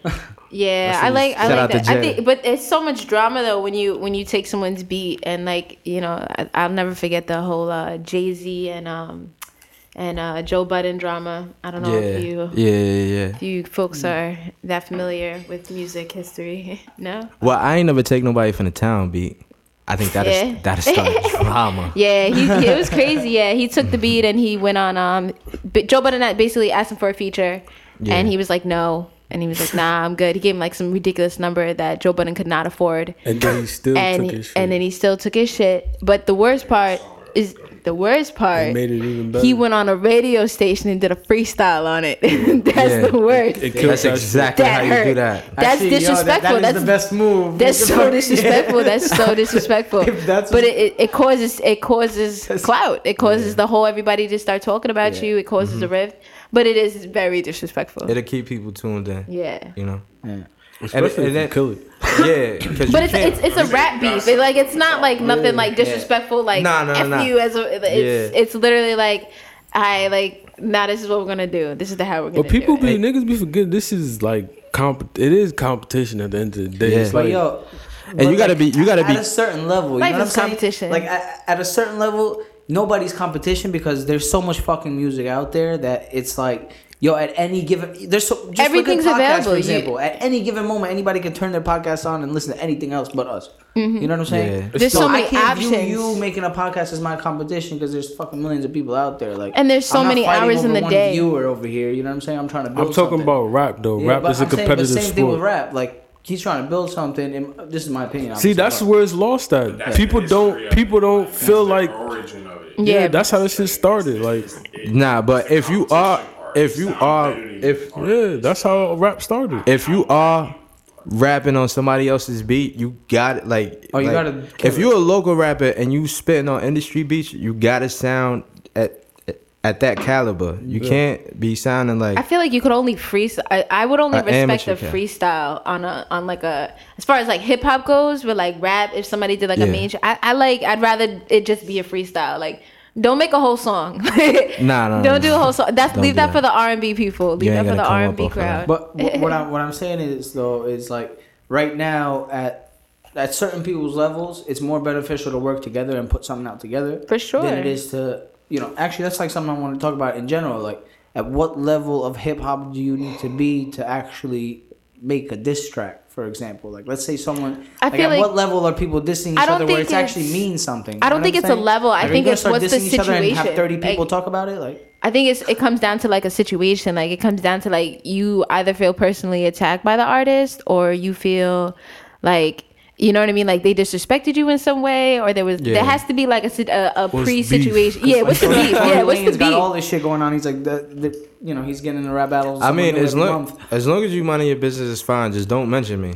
Yeah, That's I what like I shout like out to that. I Jay. think, but it's so much drama though when you when you take someone's beat and like you know I, I'll never forget the whole uh, Jay-Z and um and uh, Joe Budden drama. I don't know Yeah, if you yeah, yeah, yeah. if you folks are that familiar with music history. No. Well, I ain't never take nobody from the town beat. I think that Yeah. is that is started drama. Yeah, he, he it was crazy. Yeah, he took the beat and he went on. Um, but Joe Budden basically asked him for a feature, Yeah. and he was like, no. And he was like, nah, I'm good. He gave him like some ridiculous number that Joe Budden could not afford. And then he still and took his shit. and then he still took his shit. But the worst part is the worst part. It made it even better. He went on a radio station and did a freestyle on it. That's Yeah. the worst. It killed That's that exactly That how hurt. you do that. That's Actually, yo, that- disrespectful. that is That's the best move. That's so disrespectful. Yeah. That's so disrespectful. If that's but what- it, it, it causes it causes clout. It causes the whole everybody to start talking about Yeah. you. It causes Mm-hmm. a rift. But it is very disrespectful. It'll keep people tuned in. Yeah. You know. Yeah. Especially and if you then- kill it. Yeah, because But it's it's it's a rap beef. It, like it's not like nothing like disrespectful. Like Nah, nah, F nah. you as a. It's Yeah. it's literally like I like now. This is what we're gonna do. This is the how we're gonna But people do it. be niggas be forgetting this is like comp. It is competition at the end of the day. Yeah. It's But like yo, And but you gotta like, be- you gotta at be- a certain level. You Life know what I'm is saying? competition. Like at, at a certain level, nobody's competition because there's so much fucking music out there that it's like. Yo, at any given, there's so just Everything's look at podcasts, available. For You- example, at any given moment, anybody can turn their podcast on and listen to anything else but us. You know what I'm saying? Yeah. There's so many I can't options. view you making a podcast as my competition because there's fucking millions of people out there. Like, And there's so I'm not many fighting hours in over the one day. Viewer over here, you know what I'm saying? I'm trying to build. I'm talking something. about rap though. Yeah, rap but is a I'm saying, competitive but same thing with sport. rap. Like he's trying to build something. And this is my opinion. See, obviously, that's but- where it's lost at. That's People the history don't. of People it. don't That's feel the like. origin of it. Yeah, Yeah. that's how this shit started. Like, Nah, but if you are, if you are, if yeah, that's how rap started. if you are rapping on somebody else's beat, you got it. Like, Oh, you like, gotta kill if it. you're a local rapper and you spitting on industry beats, you gotta sound at at that caliber. You can't be sounding like. I feel like you could only freestyle. I, I would only A respect amateur a can. freestyle on a on like a as far as like hip hop goes, with like rap. If somebody did like Yeah. a major, I, I like. I'd rather it just be a freestyle. Like, don't make a whole song. Nah, nah, Don't nah. do a whole song. That's Don't leave do that that. for the R and B people. Leave You that ain't for the gonna come R up and B off of that. crowd. But what what I'm what I'm saying is though is like right now at at certain people's levels, it's more beneficial to work together and put something out together For sure. than it is to you know. Actually, that's like something I want to talk about in general. Like, at what level of hip hop do you need to be to actually make a diss track? For example, like let's say someone. I like, feel at like- what level are people dissing each I don't other where think it's actually it's- means something? I You don't know think what it's I'm a level. I Like, are you think gonna it's start what's the dissing each other and have situation. thirty people Like- talk about it. Like, I think it's it comes down to like a situation. Like it comes down to like you either feel personally attacked by the artist or you feel like you know what I mean. Like they disrespected you in some way, or there was Yeah. there has to be like a sit- a, a What's pre beef? situation. Yeah, what's the beef? Tory Yeah, what's the Lane's got all beef? this shit going on. He's like, the, the, you know, he's getting in the rap battles. I mean, someone new as every long month. as long as you minding your business is fine. Just don't mention me.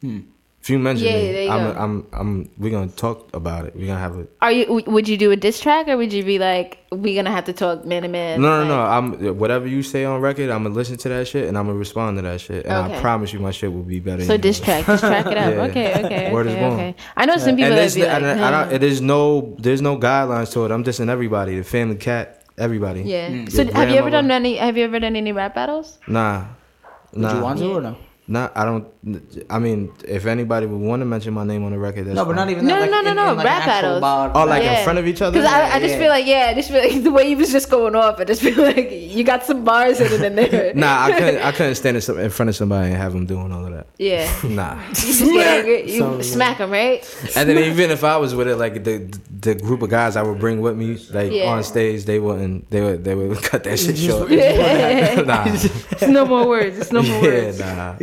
If you mention Yeah, me, there you I'm, go. I'm, I'm, we're gonna talk about it. We're gonna have a. Are you? w- Would you do a diss track, or would you be like, we gonna have to talk man to man? No, no, no. like- I'm whatever you say on record. I'm gonna listen to that shit and I'm gonna respond to that shit. And Okay. I promise you, my shit will be better. So than diss yours. track, diss track it up. Yeah. Okay, okay, Word is okay, born. okay. I know some people And that there's, be like, and I, I "Nah." don't, it is no, there's no guidelines to it. I'm dissing everybody. The family cat, everybody. yeah. Mm. So Your have you ever grandmother. done any? Have you ever done any rap battles? Nah, Would nah. you want to Yeah. or no? Nah, I don't. I mean, if anybody would want to mention my name on the record, that's No, but fine. not even No, that. Like, no, no, in, no, in like rap an actual battles. bar- Oh, like Yeah. in front of each other. Because I, I just yeah. feel like, yeah, I just feel like the way you was just going off, I just feel like you got some bars in it in there. Nah, I couldn't. I couldn't stand in some- in front of somebody and have them doing all of that. Yeah. Nah. You just get angry. You smack them, right? And then even if I was with it, like the the group of guys I would bring with me, like Yeah. on stage, they wouldn't. They would. They would cut that shit short. Yeah. Nah. It's no more words. It's no more Yeah, words. nah.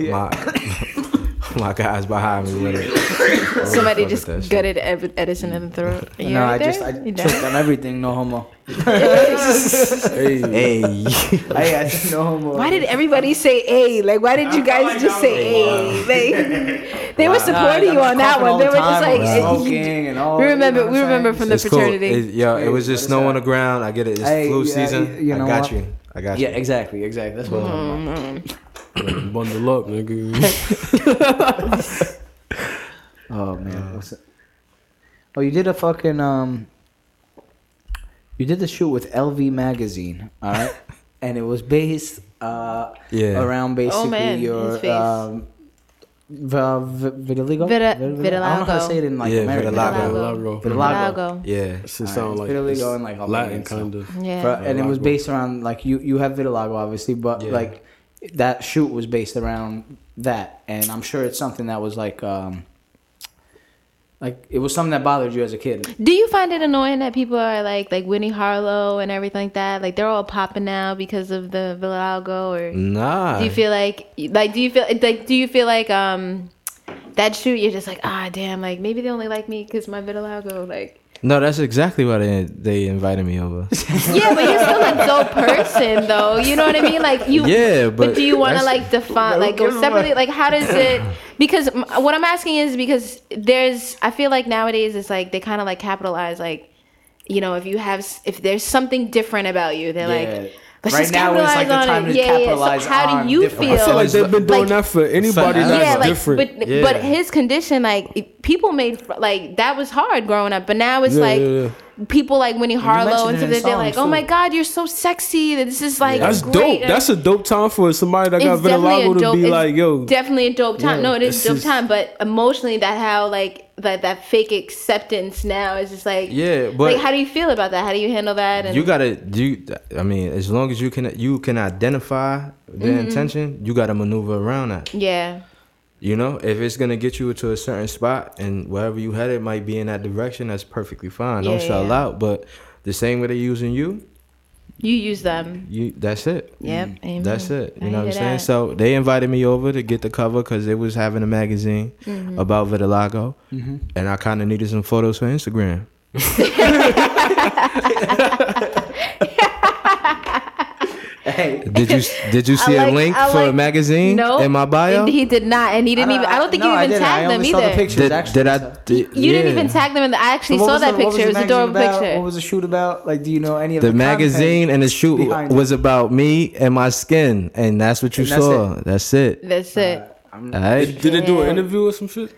My my guys behind me with it. Somebody Fuck just with that shit. gutted Ed- Edison in the throat. You No, right I just there? I You done? choked on everything. No homo. Hey, Hey. I, I said no homo. Why did everybody say A? Like, why did you guys just say A? Like, they were supporting you on that one. They were just like, smoking and all. we remember, you know we what I'm remember saying? from the It's cool. fraternity. It, yo, it was just Hey, snow what on is the ground. I get it. It's Hey, flu yeah, season. you know I got what? you. I got Yeah, you. exactly, exactly. That's what I'm talking about. bundle up, nigga. Oh man, what's it? Oh, you did a fucking um. You did the shoot with L V magazine, all right, and it was based uh Yeah. around basically Oh, man, your his face. um V- v- vitiligo. Vita- Vit- vitiligo. I don't know how to say it in like Yeah, American. vitiligo. Vitiligo. Vitiligo. Yeah. It should Alright, sound like vitiligo it's and, like, Latin Albanian, kind of. Yeah. For- and it was Vitiligo. based around like you you have vitiligo obviously, but Yeah. like that shoot was based around that, and I'm sure it's something that was like um like it was something that bothered you as a kid. Do you find it annoying that people are like like Winnie Harlow and everything like that? Like they're all popping now because of the vitiligo, or Nah. do you feel like like do you feel like do you feel like um that shoot you're just like ah damn like maybe they only like me because my vitiligo like. No, that's exactly why they they invited me over. Yeah, but you're still a dope person, though. You know what I mean? Like you. Yeah, but, but do you want to that's- like define, like go separately? Like how does it? Because m- what I'm asking is because there's, I feel like nowadays it's like they kind of like capitalize, like, you know, if you have, s- if there's something different about you, they're Yeah. like. Let's Right just now it's like capitalize the on time it. to Yeah, yeah. capitalize So how on do you different- feel? I feel like they've been doing Like- that for anybody Yeah, that's yeah, like, different. but Yeah. but his condition, like it- people made like that was hard growing up, but now it's Yeah, like yeah, yeah. people like Winnie Harlow mentioned and it so in they're, they're like, songs, oh my too. god, you're so sexy. This is like That's great. dope. That's a dope time for somebody that got It's definitely vitiligo a to dope. be It's like, yo, definitely a dope time. Yeah, no, it is it's a dope just- time, but emotionally, that how like that that fake acceptance now is just like Yeah, but- like how do you feel about that? How do you handle that? And You gotta you. I mean, as long as you can you can identify the Mm-hmm. intention, you gotta maneuver around that. yeah, You know, if it's gonna get you to a certain spot and wherever you headed might be in that direction, that's perfectly fine. Don't Yeah, sell yeah. out. But the same way they're using you, you use them. you that's it. Yep, amen. That's it. You I know what I'm hear saying? that. So they invited me over to get the cover because they was having a magazine Mm-hmm. about vitiligo, and I kind of needed some photos for Instagram. Hey, Did you did you see I like- a link I for a like- magazine No, in my bio? He did not, and he didn't even. I don't think no, you I even didn't. I tagged them only saw the either. pictures, Did, actually, did I? so. Did, You didn't yeah. even tag them, and I actually So what saw was that the- what was picture. It the was a adorable magazine about? picture. What was the shoot about? Like, do you know any of The the, magazine content and the shoot behind it? was about me and my skin, and that's what you And that's saw. That's it. That's it. I'm- All right. did they do an Yeah. interview or some shit?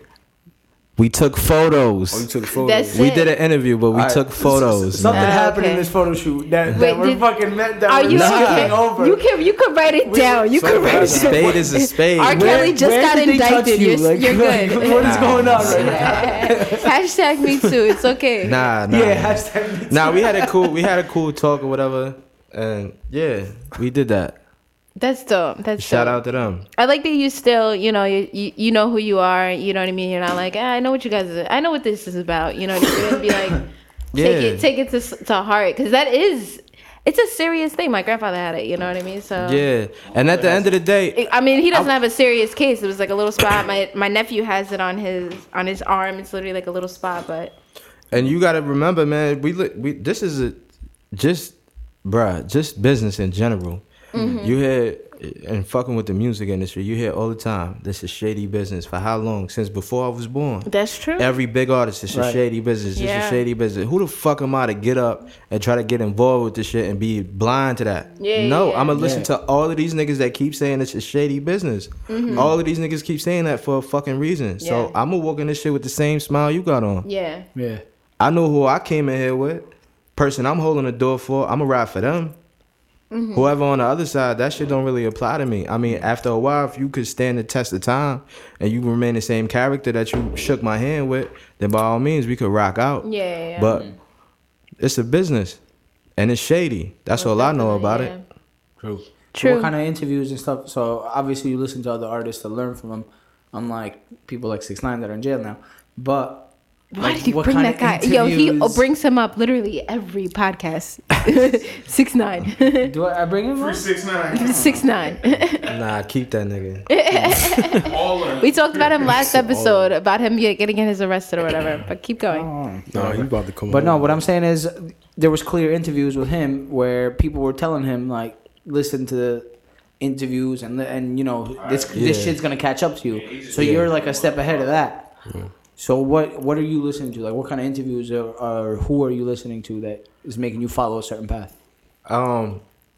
We took photos. Oh, you took photos. That's we it. did an interview, but we Alright. took photos. Something man. Ah, happened in okay. this photo shoot that, that Wait, we're did- fucking meant that Are we're you skipping okay? over. You can you can write it down. You can write A it down. spade is a spade. R. Kelly just Where got did they touch indicted. you? You're, Like, you're like, good. what is going on right now? Hashtag me too. It's okay. Nah, nah. Yeah, hashtag me too. Nah, we had a cool we had a cool talk or whatever. And yeah, we did that. That's dope. That's Shout dope. out to them. I like that you still, you know, you, you you know who you are. You know what I mean. You're not like, ah, I know what you guys. Are, I know what this is about. You know what I mean. Be like, Yeah. take it, take it to to heart, because that is, it's a serious thing. My grandfather had it. You know what I mean. So Yeah. And at the end of the day, I mean, he doesn't have a serious case. It was like a little spot. My my nephew has it on his on his arm. It's literally like a little spot, but and you got to remember, man, we li- we this is a just bruh, just business in general. Mm-hmm. You hear and fucking with the music industry, you hear all the time, this is shady business. For how long? Since before I was born. that's true. Every big artist, it's a Right. shady business. It's Yeah. a shady business. Who the fuck am I to get up and try to get involved with this shit and be blind to that? Yeah, no, yeah, I'm gonna yeah. listen to all of these niggas that keep saying it's a shady business. All of these niggas keep saying that for a fucking reason. So Mm-hmm. Yeah. I'm gonna walk in this shit with the same smile you got on. yeah. Yeah. I know who I came in here with. Person I'm holding the door for, I'm gonna ride for them. Mm-hmm. Whoever on the other side, that shit don't really apply to me. I mean, after a while, if you could stand the test of time and you remain the same character that you shook my hand with, then by all means, we could rock out. Yeah, yeah, yeah. But it's a business and it's shady. That's all I know about Yeah. it. True. So True. what kind of interviews and stuff? So obviously you listen to other artists to learn from them, unlike people like six nine that are in jail now. But Why like, did you what bring kind that guy? of Yo, he interviews- brings him up literally every podcast. Six nine. Do I, I bring him? Three on? six nine. Six nine. Nah, keep that nigga. All of We talked about him last episode about him get- getting his arrested or whatever. But keep going. Oh. Nah, you about to come. But no, on. what I'm saying is there was clear interviews with him where people were telling him like, listen to the interviews and and you know this this Yeah. shit's gonna catch up to you. So you're like a step ahead of that. So what what are you listening to? Like what kind of interviews or, or who are you listening to that is making you follow a certain path? Um,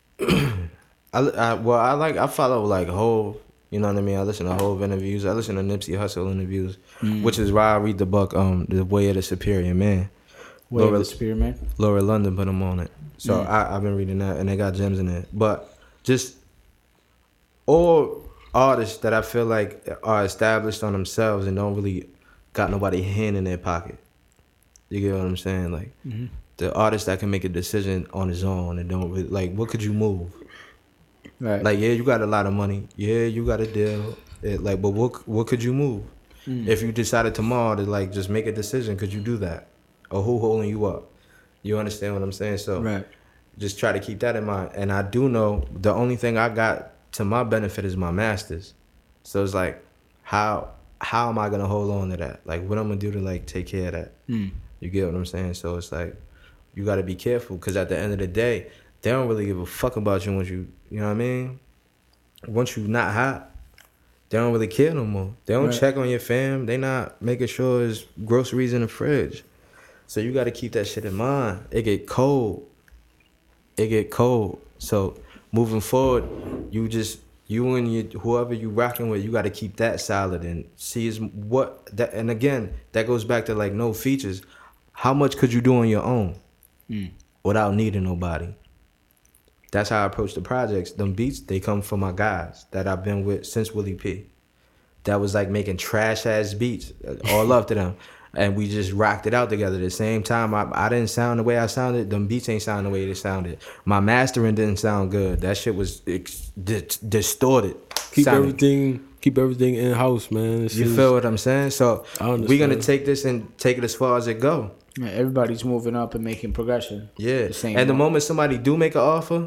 I, I well, I like I follow like whole. You know what I mean? I listen to whole interviews. I listen to Nipsey Hussle interviews, which is why I read the book, um, The Way of the Superior Man. Way of Laura, the Superior Man. Laura London put them on it, so I, I've been reading that, and they got gems in it. But just all artists that I feel like are established on themselves and don't really got nobody hand in their pocket. You get what I'm saying? Like mm-hmm. the artist that can make a decision on his own and don't really, like, what could you move? Right. Like, yeah, you got a lot of money. Yeah, you got a deal. It, like, but what what could you move? Mm. If you decided tomorrow to like just make a decision, could you do that? Or who holding you up? You understand what I'm saying? So right. just try to keep that in mind. And I do know the only thing I got to my benefit is my masters. So it's like, how how am I gonna hold on to that? Like, what I'm gonna do to like take care of that? Mm. You get what I'm saying? So it's like, you got to be careful because at the end of the day, they don't really give a fuck about you once you, you know what I mean? Once you not hot, they don't really care no more. They don't right. check on your fam. They not making sure there's groceries in the fridge. So you got to keep that shit in mind. It get cold. It get cold. So moving forward, you just, you and you, whoever you rocking with, you got to keep that solid and see is what, that, and again, that goes back to like no features. How much could you do on your own mm. without needing nobody? That's how I approach the projects. Them beats, they come from my guys that I've been with since Willie P. That was like making trash ass beats. All love to them. And we just rocked it out together. At the same time, I, I didn't sound the way I sounded. Them beats ain't sound the way they sounded. My mastering didn't sound good. That shit was ex- di- distorted. Keep sounded. everything keep everything in house, man. This you is, feel what I'm saying? So we're gonna take this and take it as far as it go. Yeah, everybody's moving up and making progression. Yeah. The and the moment somebody do make an offer,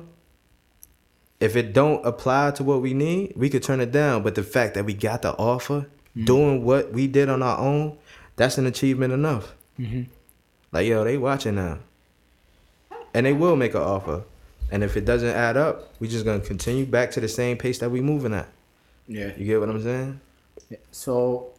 if it don't apply to what we need, we could turn it down. But the fact that we got the offer, mm-hmm. doing what we did on our own, that's an achievement enough. Mm-hmm. Like, yo, they watching now. And they will make an offer. And if it doesn't add up, we just going to continue back to the same pace that we moving at. Yeah. You get what I'm saying? Yeah. So,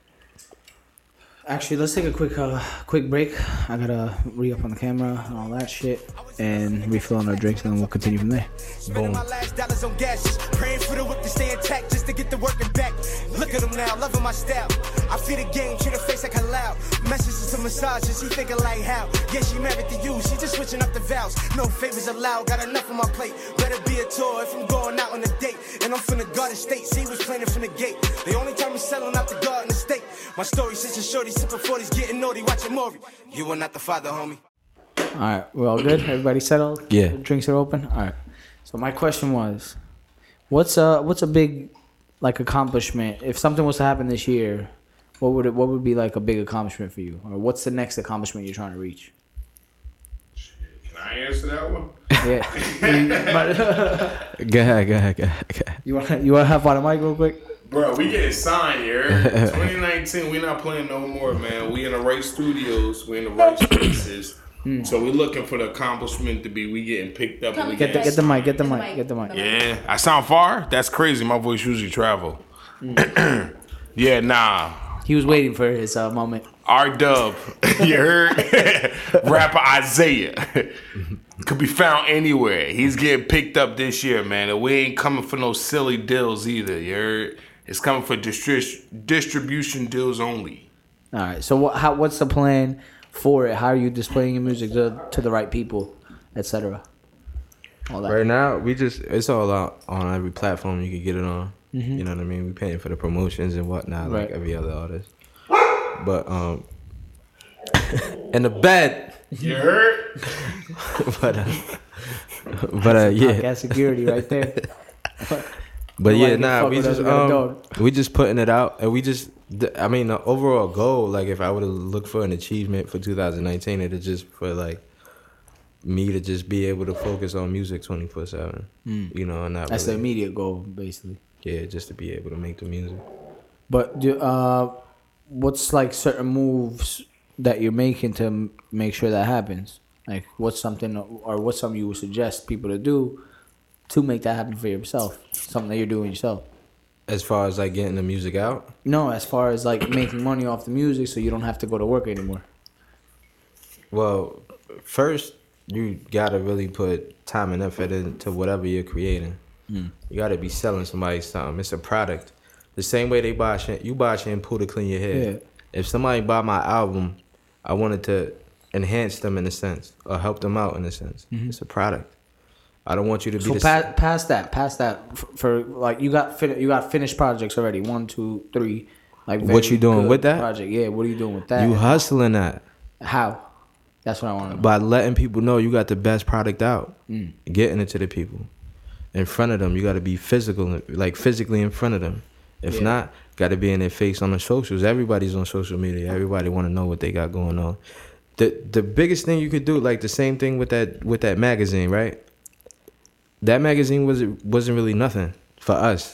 actually, let's take a quick uh, quick break. I got to re-up on the camera and all that shit. And refill on our drinks, and then we'll continue from there. Boom. My last dollars on gases, praying for the whip to stay intact just to get the working back. Look at him now, loving my style. I feel the game, treat her face like loud. Messages to massages, he thinking like how? Yeah, she married to you, she just switching up the vows. No favors allowed, got enough on my plate. Better be a tour if I'm going out on a date. And I'm from the Garden State, see was planning from the gate. The only time we're selling out the Garden State. My story since a shorty, sipping forties, getting naughty, watching Maury. You are not the father, homie. All right, we're all good. Everybody settled. Yeah. The drinks are open. All right. So my question was, what's a what's a big like accomplishment if something was to happen this year? What would it what would be like a big accomplishment for you, or what's the next accomplishment you're trying to reach? Can I answer that one? Yeah. Go ahead, go ahead, go ahead. You want you want to hop on the mic real quick? Bro, we getting signed here. twenty nineteen, we not playing no more, man. We in the right studios. We in the right spaces. Mm. So we're looking for the accomplishment to be we getting picked up. We get, the, get the mic, get the mic, get the mic. Yeah, I sound far? That's crazy. My voice usually travel. Mm. Yeah, nah. He was waiting for his uh, moment. R-Dub, you heard? Rapper Isaiah. Could be found anywhere. He's getting picked up this year, man. And we ain't coming for no silly deals either, you heard? It's coming for distri- distribution deals only. All right, so what, how, what's the plan for it? How are you displaying your music to, to the right people, et cetera? Right now, we just, it's all out on every platform you can get it on. Mm-hmm. You know what I mean? We paying for the promotions and whatnot, right. Like every other artist. But, um, in the bed. You heard? but, uh, but, uh, yeah. Podcast security right there. But yeah, nah, we just, um, we just putting it out, and we just, I mean, the overall goal, like, if I were to look for an achievement for two thousand nineteen, it'd just for, like, me to just be able to focus on music twenty-four seven, mm. you know, and not That's really, the immediate goal, basically. Yeah, just to be able to make the music. But, do, uh, what's, like, certain moves that you're making to make sure that happens? Like, what's something, or what's something you would suggest people to do to make that happen for yourself? Something that you're doing yourself. As far as, like, getting the music out? No, as far as, like, making money off the music so you don't have to go to work anymore. Well, first, you got to really put time and effort into whatever you're creating. Mm. You got to be selling somebody something. It's a product. The same way they buy sh- you buy shampoo to clean your hair. Yeah. If somebody buy my album, I wanted to enhance them in a sense or help them out in a sense. Mm-hmm. It's a product. I don't want you to be So the past, past that, past that, for, for like you got fin- you got finished projects already. One, two, three. Like What very you doing good with that? project? Yeah, what are you doing with that? You hustling that How? That's what I want to know. by letting people know you got the best product out, Mm. getting it to the people in front of them. You got to be physical, like physically in front of them. If Yeah. not, got to be in their face on the socials. Everybody's on social media. Everybody want to know what they got going on. The the biggest thing you could do, like the same thing with that with that magazine, right? That magazine was wasn't really nothing for us,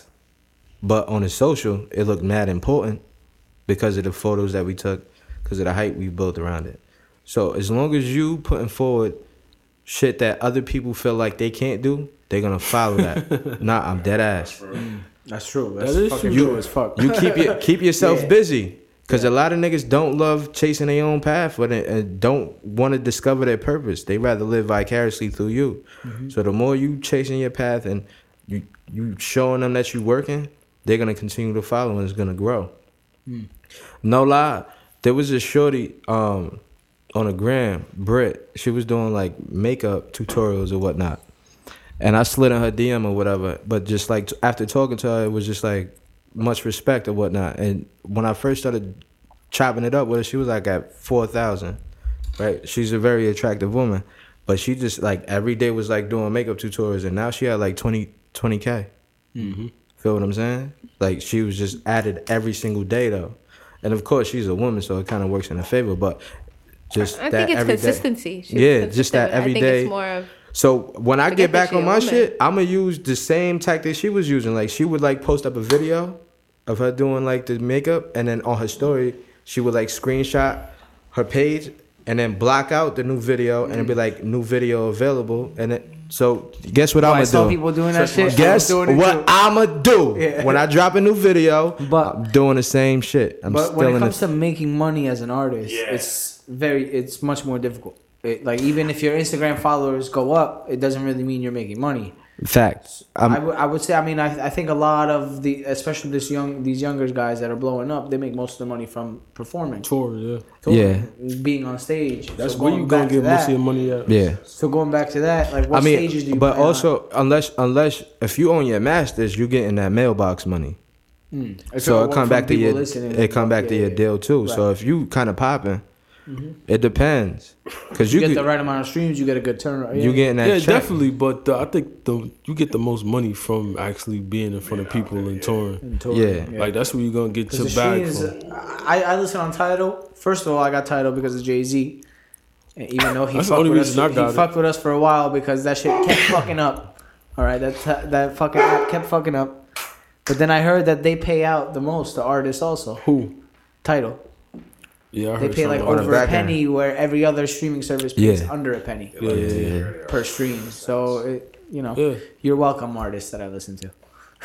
but on the social, it looked mad important because of the photos that we took, because of the hype we built around it. So as long as you putting forward shit that other people feel like they can't do, they're gonna follow that. Nah, I'm dead ass. That's true. That's That is fucking true. true as fuck. You keep your, keep yourself Yeah. busy, because a lot of niggas don't love chasing their own path, but and don't want to discover their purpose. They rather live vicariously through you. Mm-hmm. So the more you chasing your path and you you showing them that you working, they're gonna continue to follow and it's gonna grow. Mm. No lie, there was a shorty um, on a gram, Brit. She was doing like makeup tutorials or whatnot, and I slid in her D M or whatever. But just like after talking to her, it was just like much respect or whatnot. And when I first started chopping it up with her, she was like at four thousand, right? She's a very attractive woman, but she just like every day was like doing makeup tutorials, and now she had like twenty K. Mm-hmm. Feel what I'm saying? Like she was just added every single day though, and of course she's a woman, so it kind of works in her favor. But just I that think it's every day- consistency. She's Yeah, just consistent that with it. every I think day. It's more of So when I Forget get that back she on a my woman. shit, I'm gonna use the same tactic she was using. Like she would like post up a video of her doing like the makeup, and then on her story she would like screenshot her page and then block out the new video, and it'd be like new video available. And it, so guess what Oh, I'm I gonna saw do? people doing that shit. I was Guess doing it what too. I'ma do Yeah. when I drop a new video? But- I'm doing the same shit. I'm But still when it in comes the to making money as an artist, Yeah. it's very, it's much more difficult. It, like even if your Instagram followers go up, it doesn't really mean you're making money. facts. I'm, I would I would say, I mean, I, I think a lot of the, especially this young, these younger guys that are blowing up, they make most of the money from performing, Tour, yeah. Yeah. being on stage. That's So where going you gonna back get to most that- of your money at. yeah. So going back to that, like what I mean, stages do you? but plan on? also unless unless if you own your masters, you getting that mailbox money. Mm. So it come from back to people your listening, it come back to yeah, your yeah. deal too. Right. So if you kind of popping, it depends, because You, you, get could- the right amount of streams, you get a good turnaround. Yeah. you getting that Yeah, check. definitely. But the, I think the you get the most money from actually being in front of people and touring. And touring, Yeah. Like that's where you're gonna get 'Cause your the bag streams, from. I, I listen on Tidal. First of all, I got Tidal because of Jay Z, and even though he That's the fucked only with us, reason I he got it. fucked with us for a while because that shit kept fucking up. All right, that that fucking app kept fucking up. But then I heard that they pay out the most, the artists also. Who? Tidal. Yeah, I They heard pay like something about over the a back end. penny, where every other streaming service pays Yeah. under a penny that. Yeah, yeah, yeah. per stream. So it, you know, Yeah. you're welcome, artists that I listen to.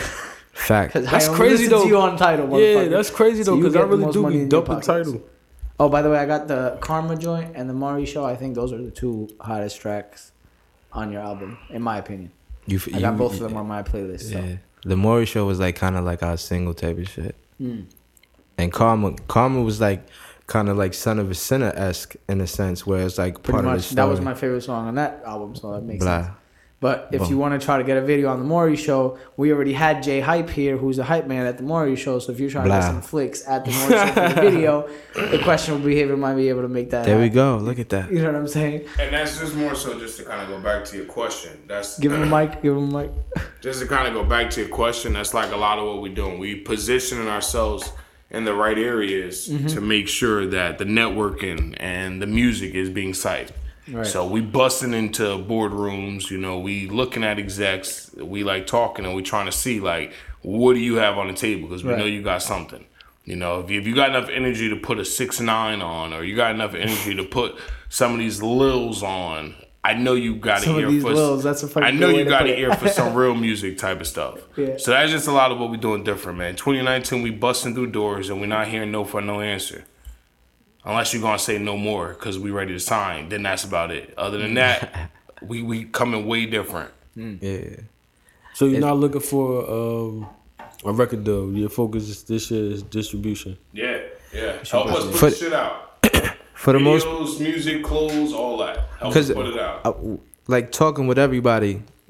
Fact. 'Cause That's I only crazy, listen though. To you on Tidal, Yeah, motherfucker. that's crazy So though, you because get I the really most do money be in your dumping pockets. title. Oh, by the way, I got the Karma joint and the Mari show. I think those are the two hottest tracks on your album, in my opinion. You, I got both of them on my playlist. So. Yeah. The Maury show was like kind of like our single type of shit, Mm. and Karma Karma was like kind of like Son of a Sinner esque in a sense, where it's like Pretty part much, of the story. that was my favorite song on that album, so that makes Blah. sense. But if Boom. you want to try to get a video on the Maury show, we already had Jay Hype here, who's a hype man at the Maury show. So if you're trying to Blah. get some flicks at the Maury show for the video, the questionable behavior might be able to make that There we happen. go. Look at that. You know what I'm saying? And that's just more so just to kind of go back to your question. That's Give him a mic. Give him a mic. just to kind of go back to your question. That's like a lot of what we're doing. We positioning ourselves in the right areas to make sure that the networking and the music is being cited. Right. So we busting into boardrooms, you know, we looking at execs, we like talking and we trying to see like, what do you have on the table? Because we Right. know you got something. You know, if you, if you got enough energy to put a six nine on, or you got enough energy to put some of these lils on, I know you got Some an of ear these for. lils, that's a fucking I know good way you to got put an it. ear for some real music type of stuff. Yeah. So that's just a lot of what we're doing different, man. twenty nineteen, we busting through doors and we're not hearing no for no answer. Unless you're gonna say no more because we ready to sign, then that's about it. Other than that, we we coming way different. Yeah. So you're not looking for um, a record deal. Your focus is this year is distribution. Yeah, yeah. Help us put For- the shit out. For the most, Videos, music, clothes, all that. Help us because put it out. like talking with everybody,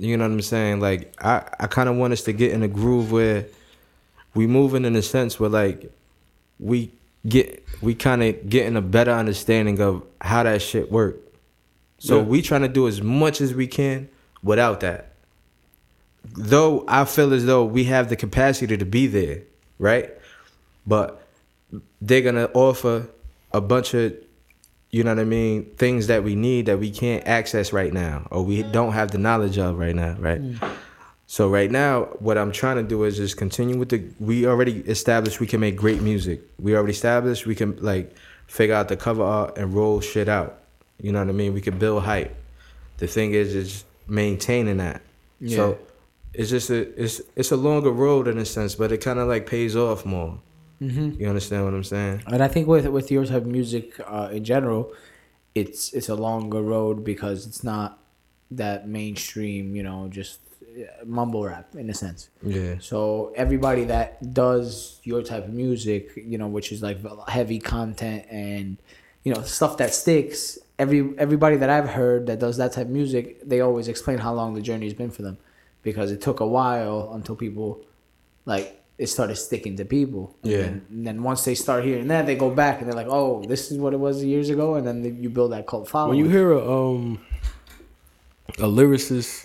You know what I'm saying? Like I, I kind of want us to get in a groove where we moving in a sense where like we get we kind of getting a better understanding of how that shit work. So yeah. we trying to do as much as we can without that. Though I feel as though we have the capacity to be there, right? But they're gonna offer a bunch of, you know what I mean, things that we need that we can't access right now, or we don't have the knowledge of right now, right? Mm. So right now, what I'm trying to do is just continue with the, we already established we can make great music. We already established we can like figure out the cover art and roll shit out. You know what I mean? We can build hype. The thing is, is maintaining that. Yeah. So it's just a, it's it's a longer road in a sense, but it kind of like pays off more. Mm-hmm. You understand what I'm saying? And I think with with your type of music uh, in general, it's it's a longer road because it's not that mainstream, you know, just mumble rap in a sense. Yeah. So everybody that does your type of music, you know, which is like heavy content and, you know, stuff that sticks. Every everybody that I've heard that does that type of music, they always explain how long the journey's been for them, because it took a while until people like. It started sticking to people. Yeah. And, and then once they start hearing that, they go back and they're like, oh, this is what it was years ago. And then you build that cult following. When you hear a, um, a lyricist,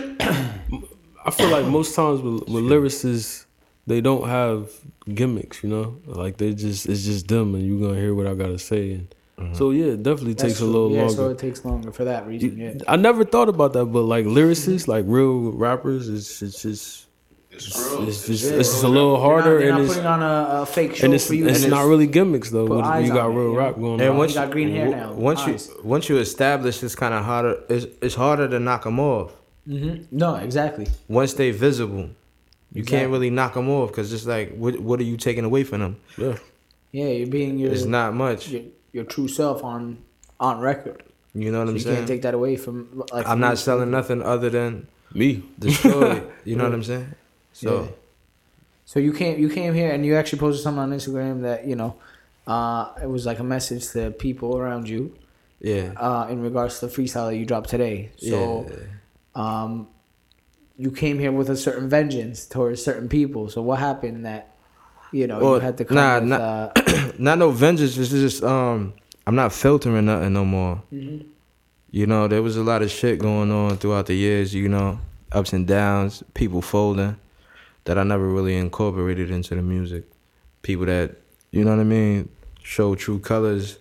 I feel like most times with, with lyricists, they don't have gimmicks, you know? Like they just, it's just them and you're going to hear what I got to say. And mm-hmm. So yeah, it definitely That's takes true. a little yeah, longer. So it takes longer for that reason, yeah. I never thought about that, but like lyricists, like real rappers, it's, it's just... It's, it's just yeah, it's just a little harder, you're not, you're and not it's putting on a, a fake show and it's, for you. It's and not really gimmicks though. When you got real it, rap you know? going and on. Once you got green hair now. Once eyes. you once you establish, it's kind of harder. It's it's harder to knock them off. Mm-hmm. No, exactly. Once they visible, you exactly. can't really knock them off because it's like, what what are you taking away from them? Yeah, yeah, you're being your. It's not much. Your, your true self on on record. You know what so I'm you saying? You can't take that away from. Like, I'm not selling nothing other than me. The story. You know what I'm saying? So. Yeah. So you came you came here and you actually posted something on Instagram that, you know, uh, it was like a message to people around you. Yeah. Uh, in regards to the freestyle that you dropped today. So yeah. um, you came here with a certain vengeance towards certain people. So what happened that, you know, well, you had to come nah, with... Not, uh, not no vengeance. It's just, um, I'm not filtering nothing no more. Mm-hmm. You know, there was a lot of shit going on throughout the years, you know, ups and downs, people folding. That I never really incorporated into the music. People that, you know what I mean, show true colors.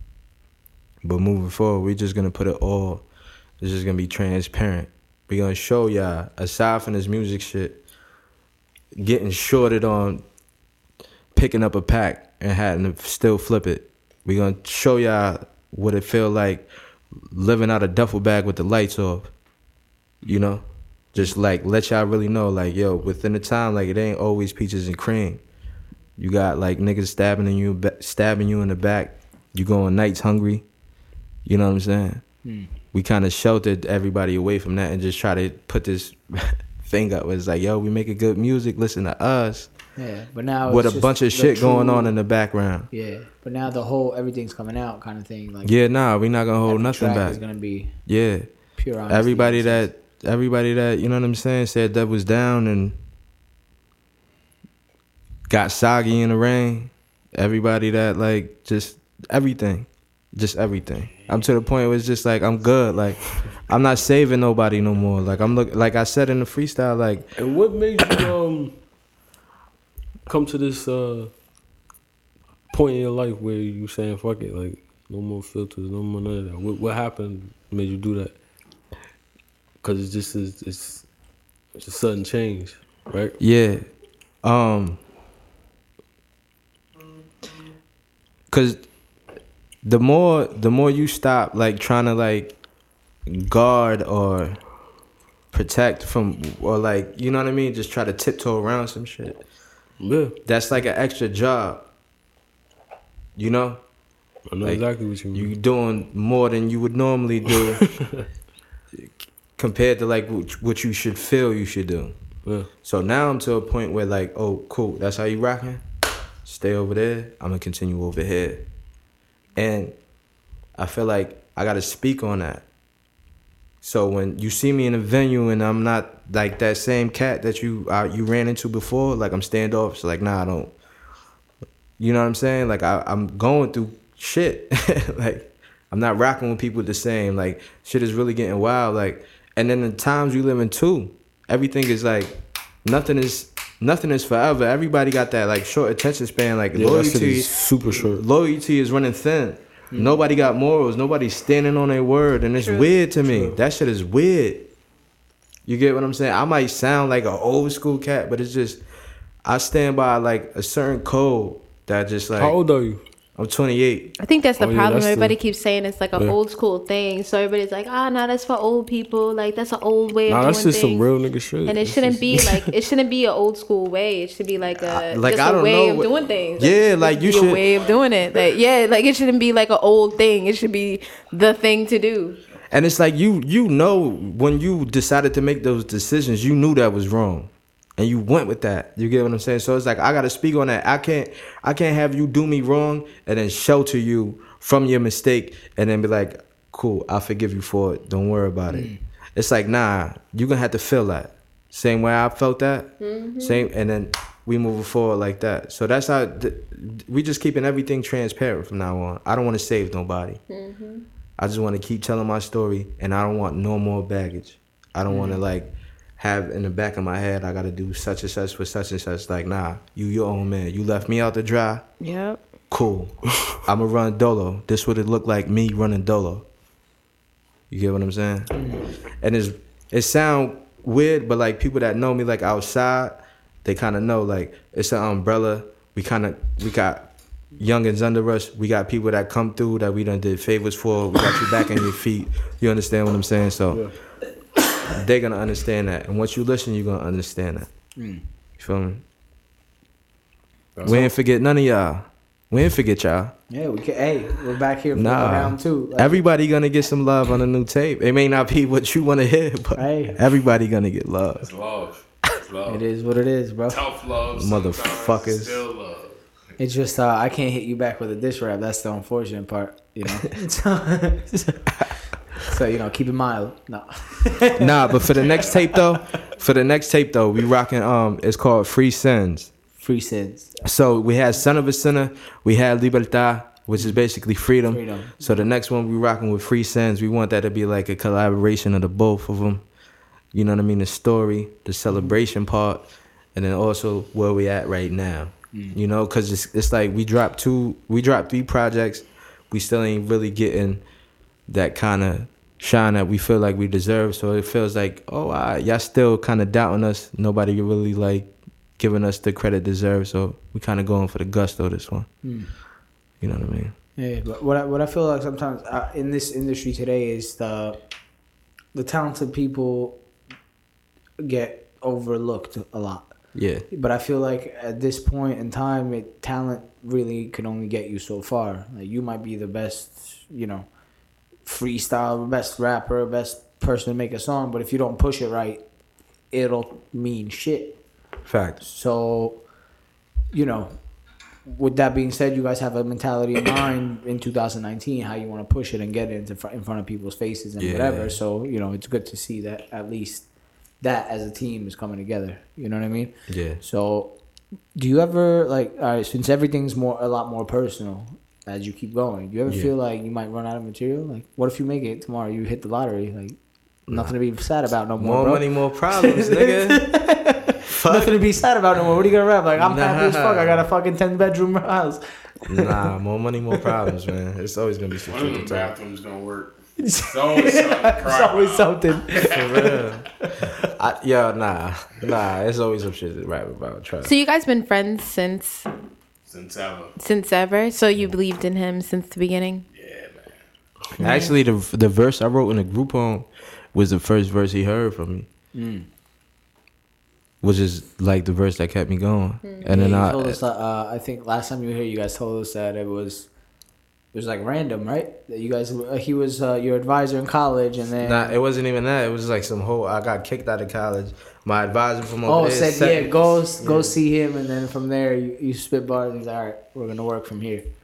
But moving forward, we're just going to put it all, it's just going to be transparent. We're going to show y'all, aside from this music shit, getting shorted on picking up a pack and having to still flip it. We're going to show y'all what it feel like living out a duffel bag with the lights off, you know? Just like let y'all really know, like, yo, within the time, like it ain't always peaches and cream. You got like niggas stabbing in you, stabbing you in the back. You going nights hungry. You know what I'm saying? Hmm. We kind of sheltered everybody away from that and just try to put this thing up. It's like, yo, we making good music. Listen to us. Yeah, but now with it's a bunch of shit true, going on in the background. Yeah, but now the whole everything's coming out kind of thing. Like yeah, nah, we not gonna hold nothing back. It's gonna be yeah, pure honesty. Everybody that. Everybody that, you know what I'm saying, said that was down and got soggy in the rain. Everybody that, like, just everything. Just everything. I'm to the point where it's just like, I'm good. Like, I'm not saving nobody no more. Like, I'm look, like I said in the freestyle, like. And what made you um come to this uh, point in your life where you saying, fuck it, like, no more filters, no more none of that? What, what happened made you do that? Because it's just it's, it's it's a sudden change, right? Yeah, um, because the more the more you stop like trying to like guard or protect from or like you know what I mean, just try to tiptoe around some shit. Yeah, that's like an extra job. You know, I know like, exactly what you mean. You doing more than you would normally do. Compared to like what you should feel you should do. Yeah. So now I'm to a point where like, oh, cool, that's how you rocking? Stay over there. I'm gonna continue over here. And I feel like I gotta speak on that. So when you see me in a venue and I'm not like that same cat that you uh, you ran into before, like I'm standoffish. Like nah, I don't. You know what I'm saying? Like I, I'm going through shit. Like I'm not rocking with people the same. Like shit is really getting wild. Like and then the times we live in too, everything is like nothing is nothing is forever. Everybody got that like short attention span. Like Yeah, that shit loyalty, is super short. loyalty is running thin. Mm. Nobody got morals. Nobody's standing on their word, and it's True. weird to me. True. That shit is weird. You get what I'm saying? I might sound like an old school cat, but it's just I stand by like a certain code that just like. How old are you? I'm twenty-eight. I think that's the Oh, yeah, problem. that's Everybody the- keeps saying it's like an Yeah. old school thing. So everybody's like, ah, no, that's for old people. Like that's an old way of Nah, doing that's just things. some real nigga shit. And it That's shouldn't just- be like it shouldn't be an old school way. It should be like a like, just I a don't way know of what- doing things. Yeah, it like, should you be should- a way of doing it. Like yeah, like it shouldn't be like an old thing. It should be the thing to do. And it's like you you know when you decided to make those decisions, you knew that was wrong. And you went with that. You get what I'm saying? So it's like I gotta speak on that. I can't I can't have you do me wrong and then shelter you from your mistake and then be like, cool, I'll forgive you for it. Don't worry about it. Mm. It's like, nah, you're gonna have to feel that. Same way I felt that. Mm-hmm. Same and then we moving forward like that. So that's how th- we just keeping everything transparent from now on. I don't want to save nobody. Mm-hmm. I just want to keep telling my story, and I don't want no more baggage. I don't mm. want to like have in the back of my head I got to do such and such for such and such. Like, nah, you your own man. You left me out to dry. Yep. Cool. I'ma run dolo. This would it look like me running dolo. You get what I'm saying? Mm. And it's it sound weird, but like people that know me like outside, they kind of know like it's an umbrella. We kind of we got youngins under us. We got people that come through that we done did favors for. We got you back on your feet. You understand what I'm saying? So yeah. They're gonna understand that, and once you listen, you're gonna understand that. Mm. You feel me? That's we ain't forget none of y'all. We ain't forget y'all. Yeah, we can. Hey, we're back here for nah, round two. Like, everybody gonna get some love on the new tape. It may not be what you want to hear, but hey. everybody gonna get love. It's love. It's love. It is what it is, bro. Tough love, motherfuckers. Still love. It's just uh, I can't hit you back with a diss rap. That's the unfortunate part, you know. so, so you know, keep it mild. No. Nah, but for the next tape though, for the next tape though, we rocking. Um, it's called Free Sins. Free Sins. So we had Son of a Sinner, we had Libertad, which is basically freedom. Freedom. So the next one we rocking with Free Sins. We want that to be like a collaboration of the both of them. You know what I mean? The story, the celebration part, and then also where we at right now. Mm. You know, because it's it's like we dropped two, we dropped three projects. We still ain't really getting that kind of shine that we feel like we deserve. So it feels like, oh, all right, y'all still kind of doubting us. Nobody really like giving us the credit deserved. So we kind of going for the gusto this one. Mm. You know what I mean? Yeah, but what I, what I feel like sometimes uh, in this industry today is the the talented people get overlooked a lot. Yeah. But I feel like at this point in time, it, talent really can only get you so far. Like you might be the best, you know, freestyle, best rapper, best person to make a song, but if you don't push it right, it'll mean shit. Fact. So, you know, with that being said, you guys have a mentality in mind in two thousand nineteen how you want to push it and get it into fr- in front of people's faces and yeah. whatever. So, you know, it's good to see that at least that as a team is coming together. You know what I mean? Yeah. So, do you ever like, all right, since everything's more a lot more personal as you keep going, do you ever yeah. feel like you might run out of material? Like, what if you make it tomorrow? You hit the lottery, like nothing to be sad about no more. More bro. money, more problems, nigga. Nothing to be sad about no more. What are you gonna rap? Like, I'm nah. happy as fuck. I got a fucking ten bedroom house. Nah, more money, more problems, man. It's always gonna be some One of shit the to talk. bathrooms gonna work. It's always something. It's always something. For real. I, yo, nah, nah. It's always some shit to rap about. Try. So you guys been friends since Since ever. since ever. So you believed in him since the beginning. Yeah, man. Actually, the the verse I wrote in the group home was the first verse he heard from me. Mm. Which is like the verse that kept me going. Mm. And yeah, then I told us, uh, I think last time you were here, you guys told us that it was it was like random, right? That you guys, uh, he was uh, your advisor in college, and then nah, it wasn't even that. It was like some whole. I got kicked out of college. My advisor from over oh there said, yeah, go yeah. go see him, and then from there you, you spit bars and he's like, all right, we're gonna work from here.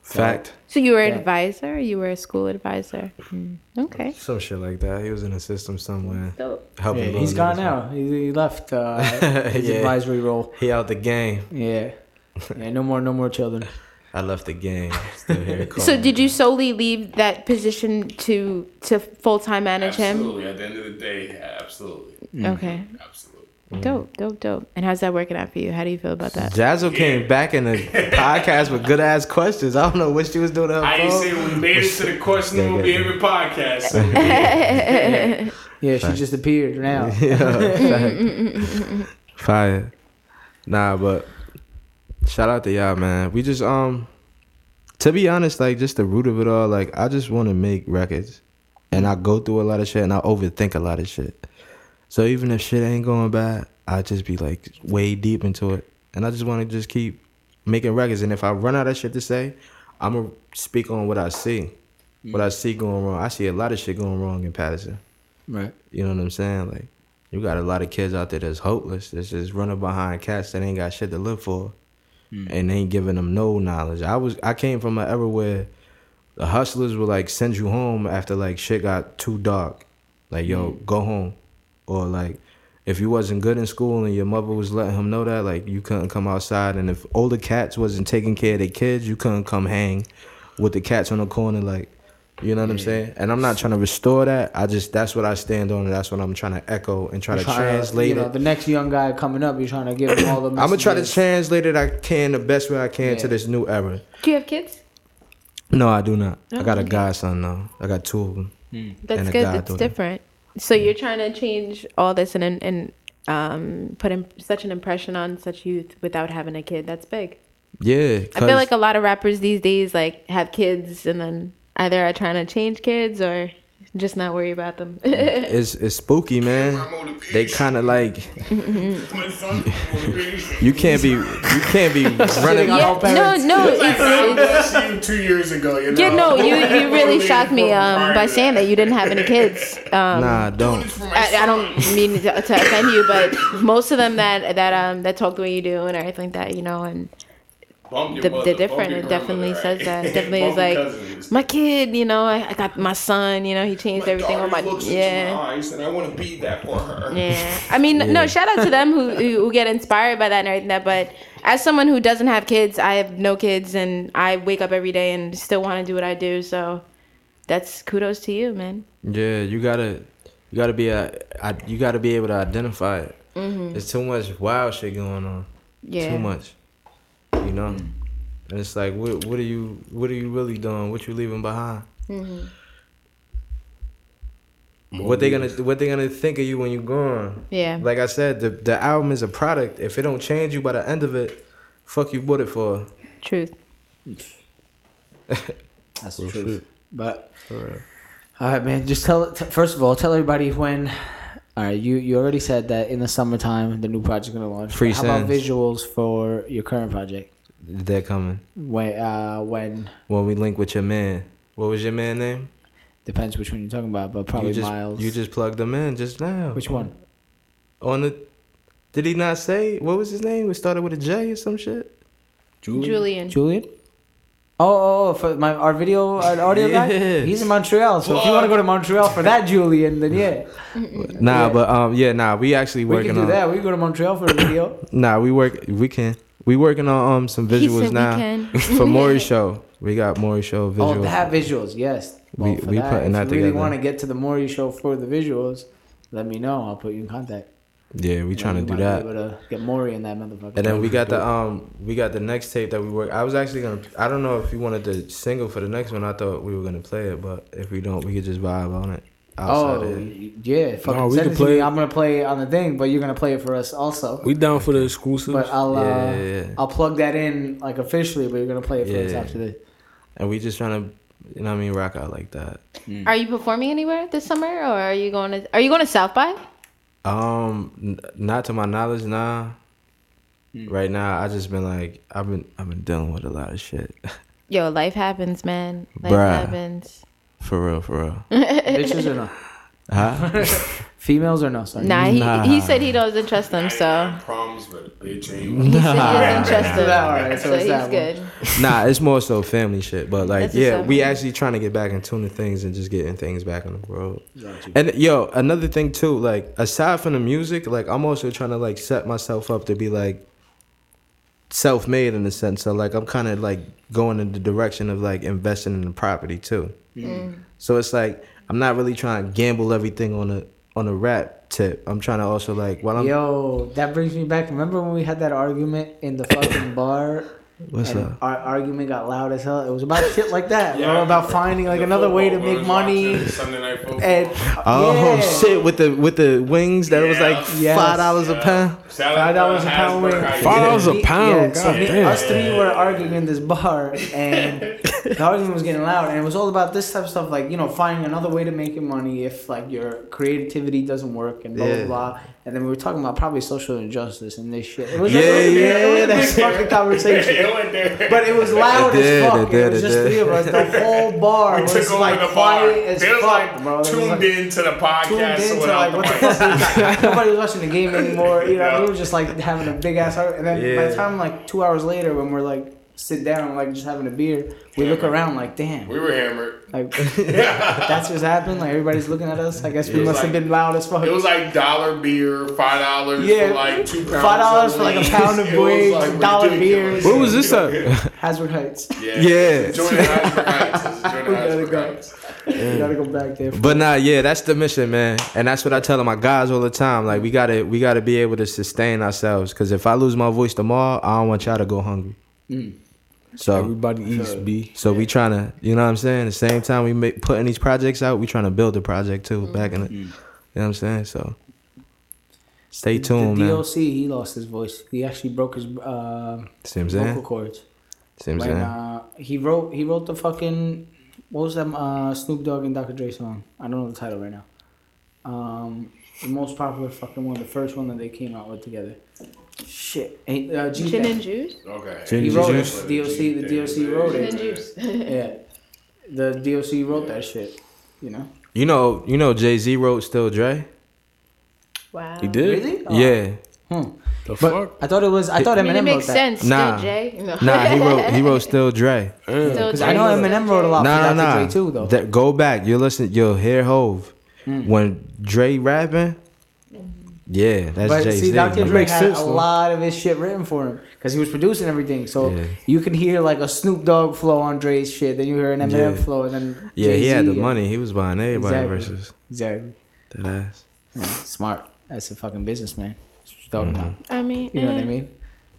Fact. So you were an Yeah. advisor? Or you were a school advisor? Hmm. Okay. Some shit like that. He was in the system somewhere. Dope. Helping Yeah, little he's gone niggas. now. He, he left uh, his Yeah. advisory role. He out the game. Yeah. Yeah, no more, no more children. I left the game. Still here. So did you solely leave that position to to full time manage him? Absolutely. At the end of the day, absolutely. Okay. Absolutely. Dope, dope, dope. And how's that working out for you? How do you feel about that? Jazzo came back in the podcast with good ass questions. I don't know what she was doing. To her I ain't phone. say we made it to the questionable behavior podcast. So Yeah, she just appeared now. Yeah, fire. Nah, but shout out to y'all, man. We just um, to be honest, like just the root of it all, like I just want to make records, and I go through a lot of shit, and I overthink a lot of shit. So even if shit ain't going bad, I just be like way deep into it, and I just want to just keep making records. And if I run out of shit to say, I'm gonna speak on what I see, what I see going wrong. I see a lot of shit going wrong in Patterson. Right. You know what I'm saying? Like, you got a lot of kids out there that's hopeless, that's just running behind cats that ain't got shit to live for, and they ain't giving them no knowledge. I was, I came from an era where the hustlers would like send you home after like shit got too dark, like yo, go home, or like if you wasn't good in school and your mother was letting him know that, like you couldn't come outside, and if older cats wasn't taking care of their kids, you couldn't come hang with the cats on the corner, like. You know what I'm saying? And I'm not trying to restore that. I just, that's what I stand on, and that's what I'm trying to echo and try to Trying translate you know, it. the next young guy coming up, you're trying to give him all the I'm gonna try to messages. translate it I can the best way I can Yeah. to this new era. Do you have kids? No, I do not. Oh, I got a okay. godson though. I got two of them. That's And a good. god That's daughter. different. So you're trying to change all this and and um put in such an impression on such youth without having a kid. That's big. Yeah, I feel like a lot of rappers these days like have kids and then either are trying to change kids or just not worry about them. it's it's spooky, man. They kind of like you can't be you can't be running. yeah, no, no, it's, God it's bless you two years ago. You know? yeah, no, you you really Totally shocked me um prior by to saying that you didn't have any kids. Um, Nah, don't. I, I don't mean to, to offend you, but most of them that that um that talk the way you do and everything like that, you know, and Bump your the, mother, the bump different. your It definitely grandmother, says right? that. It definitely Bump is your like cousins. my kid. You know, I, I got my son. You know, he changed everything on my Looks into yeah. my eyes and I want to be that for her. Yeah, I mean, no. Shout out to them who who get inspired by that and everything. That, but as someone who doesn't have kids, I have no kids, and I wake up every day and still want to do what I do. So that's kudos to you, man. Yeah, you gotta you gotta be a I, you gotta be able to identify it. Mm-hmm. There's too much wild shit going on. Yeah. Too much. You know. And it's like, what what are you what are you really doing? What you leaving behind? Mm-hmm. What they gonna what they gonna think of you when you gone? Yeah. Like I said, the the album is a product. If it don't change you by the end of it, fuck you bought it for. Truth. That's the truth. But all right, man. Just tell. T- first of all, tell everybody when. All right, you you already said that in the summertime the new project's gonna launch. Free How about Sins. visuals for your current project? They're coming. When uh when When we link with your man. What was your man name? depends which one you're talking about, but probably you just, Miles. You just plugged him in just now. Which one? On the did he not say what was his name? It started with a J or some shit? Julian. Julian. Oh, oh, oh, for my our video, our audio guy. Yeah. He's in Montreal, so if you want to go to Montreal for that Julian, then yeah, Nah, Yeah. but um yeah, nah, we actually we working can do on that. We can go to Montreal for the video. Nah, we work we can. We working on um some He visuals said we now can. for Maury show. We got Maury show visuals. Oh, that visuals, yes. We- Well, for we that, putting if that you really together. want to get to the Maury show for the visuals, let me know. I'll put you in contact. Yeah, we And trying to then do we might that. Be able to get Maury in that motherfucker. And then we got the um we got the next tape that we work. I was actually gonna. I don't know if you wanted the single for the next one. I thought we were gonna play it, but if we don't, we could just vibe on it. Oh Outside of it. yeah, fucking No, we send can it to play me. it. I'm gonna play it on the thing, but you're gonna play it for us also. We down for the exclusives. But I'll uh, Yeah, yeah, yeah. I'll plug that in like officially, but you're gonna play it for us Yeah. after this. And we just trying to, you know what I mean, rock out like that. Are you performing anywhere this summer, or are you going to? Are you going to South by? Um, n- not to my knowledge, nah. Right now, I just been like, I've been, I've been dealing with a lot of shit. Yo, life happens, man. Life Bruh. happens. For real, for real. Bitches or no? Huh? Females or no? Sorry. Nah, he, Nah. he said he doesn't trust them, so Problems, but bitch ain't. he said he doesn't trust them. All right, so so it's he's that good. Nah, it's more so family shit. But like, That's yeah, what's we up. actually trying to get back in tune to things and just getting things back on the road. And yo, another thing too, like aside from the music, like I'm also trying to like set myself up to be like self-made in the sense. So like I'm kind of like going in the direction of like investing in the property too. Mm. So it's like I'm not really trying to gamble everything on a on a rap tip. I'm trying to also like while I'm Yo, that brings me back. Remember when we had that argument in the fucking bar? what's and up? Our argument got loud as hell. It was about shit like that. bro, about finding like another way to make money. Sunday night football. And Oh yeah. shit! With the with the wings that was like Yes. five dollars a pound. Five dollars a pound wing. Five dollars a Me- pound, Yeah, so God me- damn. us three were arguing in this bar, and the argument was getting loud, and it was all about this type of stuff, like you know, finding another way to making money if like your creativity doesn't work, and blah Yeah. blah blah. And then we were talking about probably social injustice and this shit. It was Yeah, it was, yeah, it was a that's- big fucking conversation. It went there. But it was loud It did, as fuck. it It, did, was it just did. three of us. The whole bar We was took over like the bar. quiet as They was fuck, like bro. They was tuned like, into the tuned podcast. into so like what the fuck. Nobody was watching the game anymore. You know, Yeah. we were just like having a big ass argument. And then by Yeah. the time like two hours later, when we're like sit down like just having a beer, we look around like damn, We were hammered. like that's just happened. Like everybody's looking at us. I guess we It was must have like- been loud as fuck. It was like dollar beer, five dollars Yeah. for like two pounds. Five dollars of for like a wings. pound of It was, wings, like, dollar ridiculous. beers. Where was this at? Hasbrook Heights. Yeah. Yeah. Jordan Hasbrook Heights. It's Jordan We gotta Hasbrook go. Heights. We gotta go back there. But nah, yeah, that's the mission, man, and that's what I tell my guys all the time. Like we gotta, we gotta be able to sustain ourselves. Cause if I lose my voice tomorrow, I don't want y'all to go hungry. So, Everybody eats B. so we trying to, you know what I'm saying. At the same time we make putting these projects out, we trying to build the project too. Back in it, you know what I'm saying. So, stay tuned, the D O man. C, he lost his voice. He actually broke his uh, See what I'm vocal saying? cords. See what I'm When, saying? uh, he wrote he wrote the fucking what was that uh, Snoop Dogg and Doctor Dre song? I don't know the title right now. Um, the most popular fucking one, the first one that they came out with together. Shit, Ain't- uh, G Gin Bang. and juice. Okay. Gin He and wrote juice. it. D O C, the D O C wrote Gin it. and juice. Yeah, the D O C wrote that shit. You know. You know, you know, Jay Z wrote "Still Dre." Wow. He did? Really? Oh. Yeah, Hmm. The But fuck? I thought it was. I thought I mean, Eminem it makes wrote that. sense. Nah. Still Jay. No. nah, he wrote he wrote "Still Dre." Yeah. Still Because Jay. I know Eminem wrote a lot Nah, for nah, Doctor nah. Dre too, though. That, go back. You listen. You'll hear Hove when Dre rapping. Yeah, that's But Jay see, Z. Doctor Dre makes had sense, a though. lot of his shit written for him because he was producing everything. So Yeah. you can hear like a Snoop Dogg flow on Dre's shit, then you hear an Eminem Yeah. flow, and then Yeah, he Jay-Z had the and- money. He was buying everybody Exactly. versus Exactly. that ass. Yeah, smart. That's a fucking businessman. That's what you're talking about. I mean, You know what I eh. mean?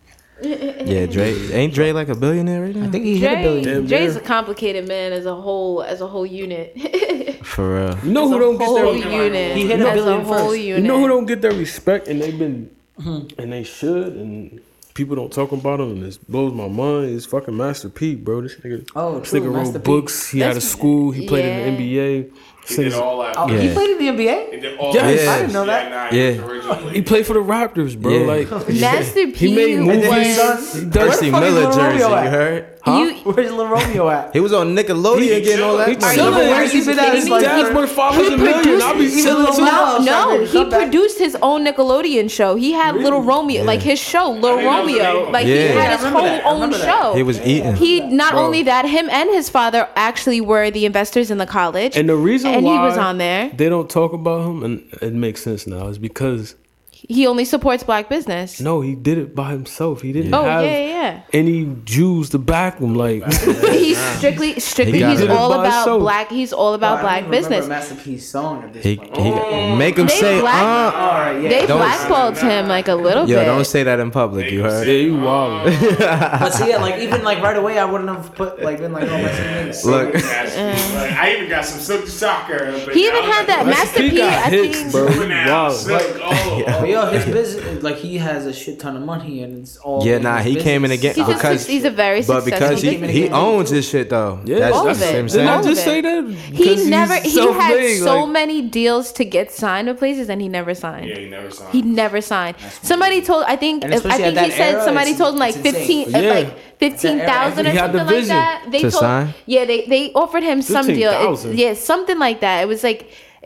Yeah, Dre ain't Dre like a billionaire right now? I think he hit a Dre, billion. Damn Dre's near. a complicated man as a whole, as a whole unit. For real. You know As who a don't get whole their unit. He hit a as billion a whole first. unit. You know who don't get their respect, and they've been, and they should, and people don't talk about him, and it blows my mind. It's fucking Master P, bro. This nigga, Oh, this true, nigga Master wrote P. books. He had a That's- school. He played in the yeah. N B A. He did Since- all that. Oh, Yeah. he played in the N B A? He did all Yes. that. I didn't know that. Yeah, nah, Yeah. he was originally- He played for the Raptors, bro. Yeah. Like Master P he made was. movies. then his son- He Where does. the Thirsty fuck is Miller Lil Romeo jersey, you at? heard? Huh? You, Where's Lil Romeo at? He was on Nickelodeon He getting all that. chilling. Are you- chilling. Where's he been at? kidding It's me? like- Dad's worth five He hundred million. produced- I'll be Even chilling Lil too. Nas No, trying no, to he come back. produced his own Nickelodeon show. He had Little Romeo, like his show, Little I didn't know the name Romeo. of Like it. he Yeah. had I his remember whole that. I own remember that. show. He was eating. He not Bro. only that, him and his father actually were the investors in the college, And the reason and why he was on there. they don't talk about him, and it makes sense now, is because He only supports black business. no, he did it by himself. He didn't Oh have yeah, yeah. any Jews to back him. Like yeah. He's strictly, strictly. He got He's it. all By about himself. black. He's all about I black don't even business. remember Master P's song at this He, point. he make him They say, black- uh. All right, yeah. They Don't- blackballed him like a little Yo, bit. don't say that in public. You yeah, heard? you wild. But see, yeah, like even like right away, I wouldn't have put like been like, oh, my teammates. Look, Like, I even got some silk soccer. but he I even was had like, that let's Master He P. got I hits, think. bro. Moving out, Wow. silk, oh, oh. But yo, his business, like he has a shit ton of money and it's all. Yeah, in nah, his he came in business. again He's, a, because, he's a very but successful because he, businessman. he owns his shit though. Yeah, that's, all that's of what it. I'm Didn't saying. I All just of say it. that? He 'Cause he's never. He had self-made, so like- many deals to get signed with places, and he never signed. Yeah, he never signed. He never signed. Somebody told. I think. And I especially think at he that said era, somebody it's- told him like it's insane. fifteen, uh, Yeah. like fifteen thousand or He had the something like vision that. They to told. sign? Yeah, they they offered him some deal. It, fifteen thousand. yeah, something like that. It was like.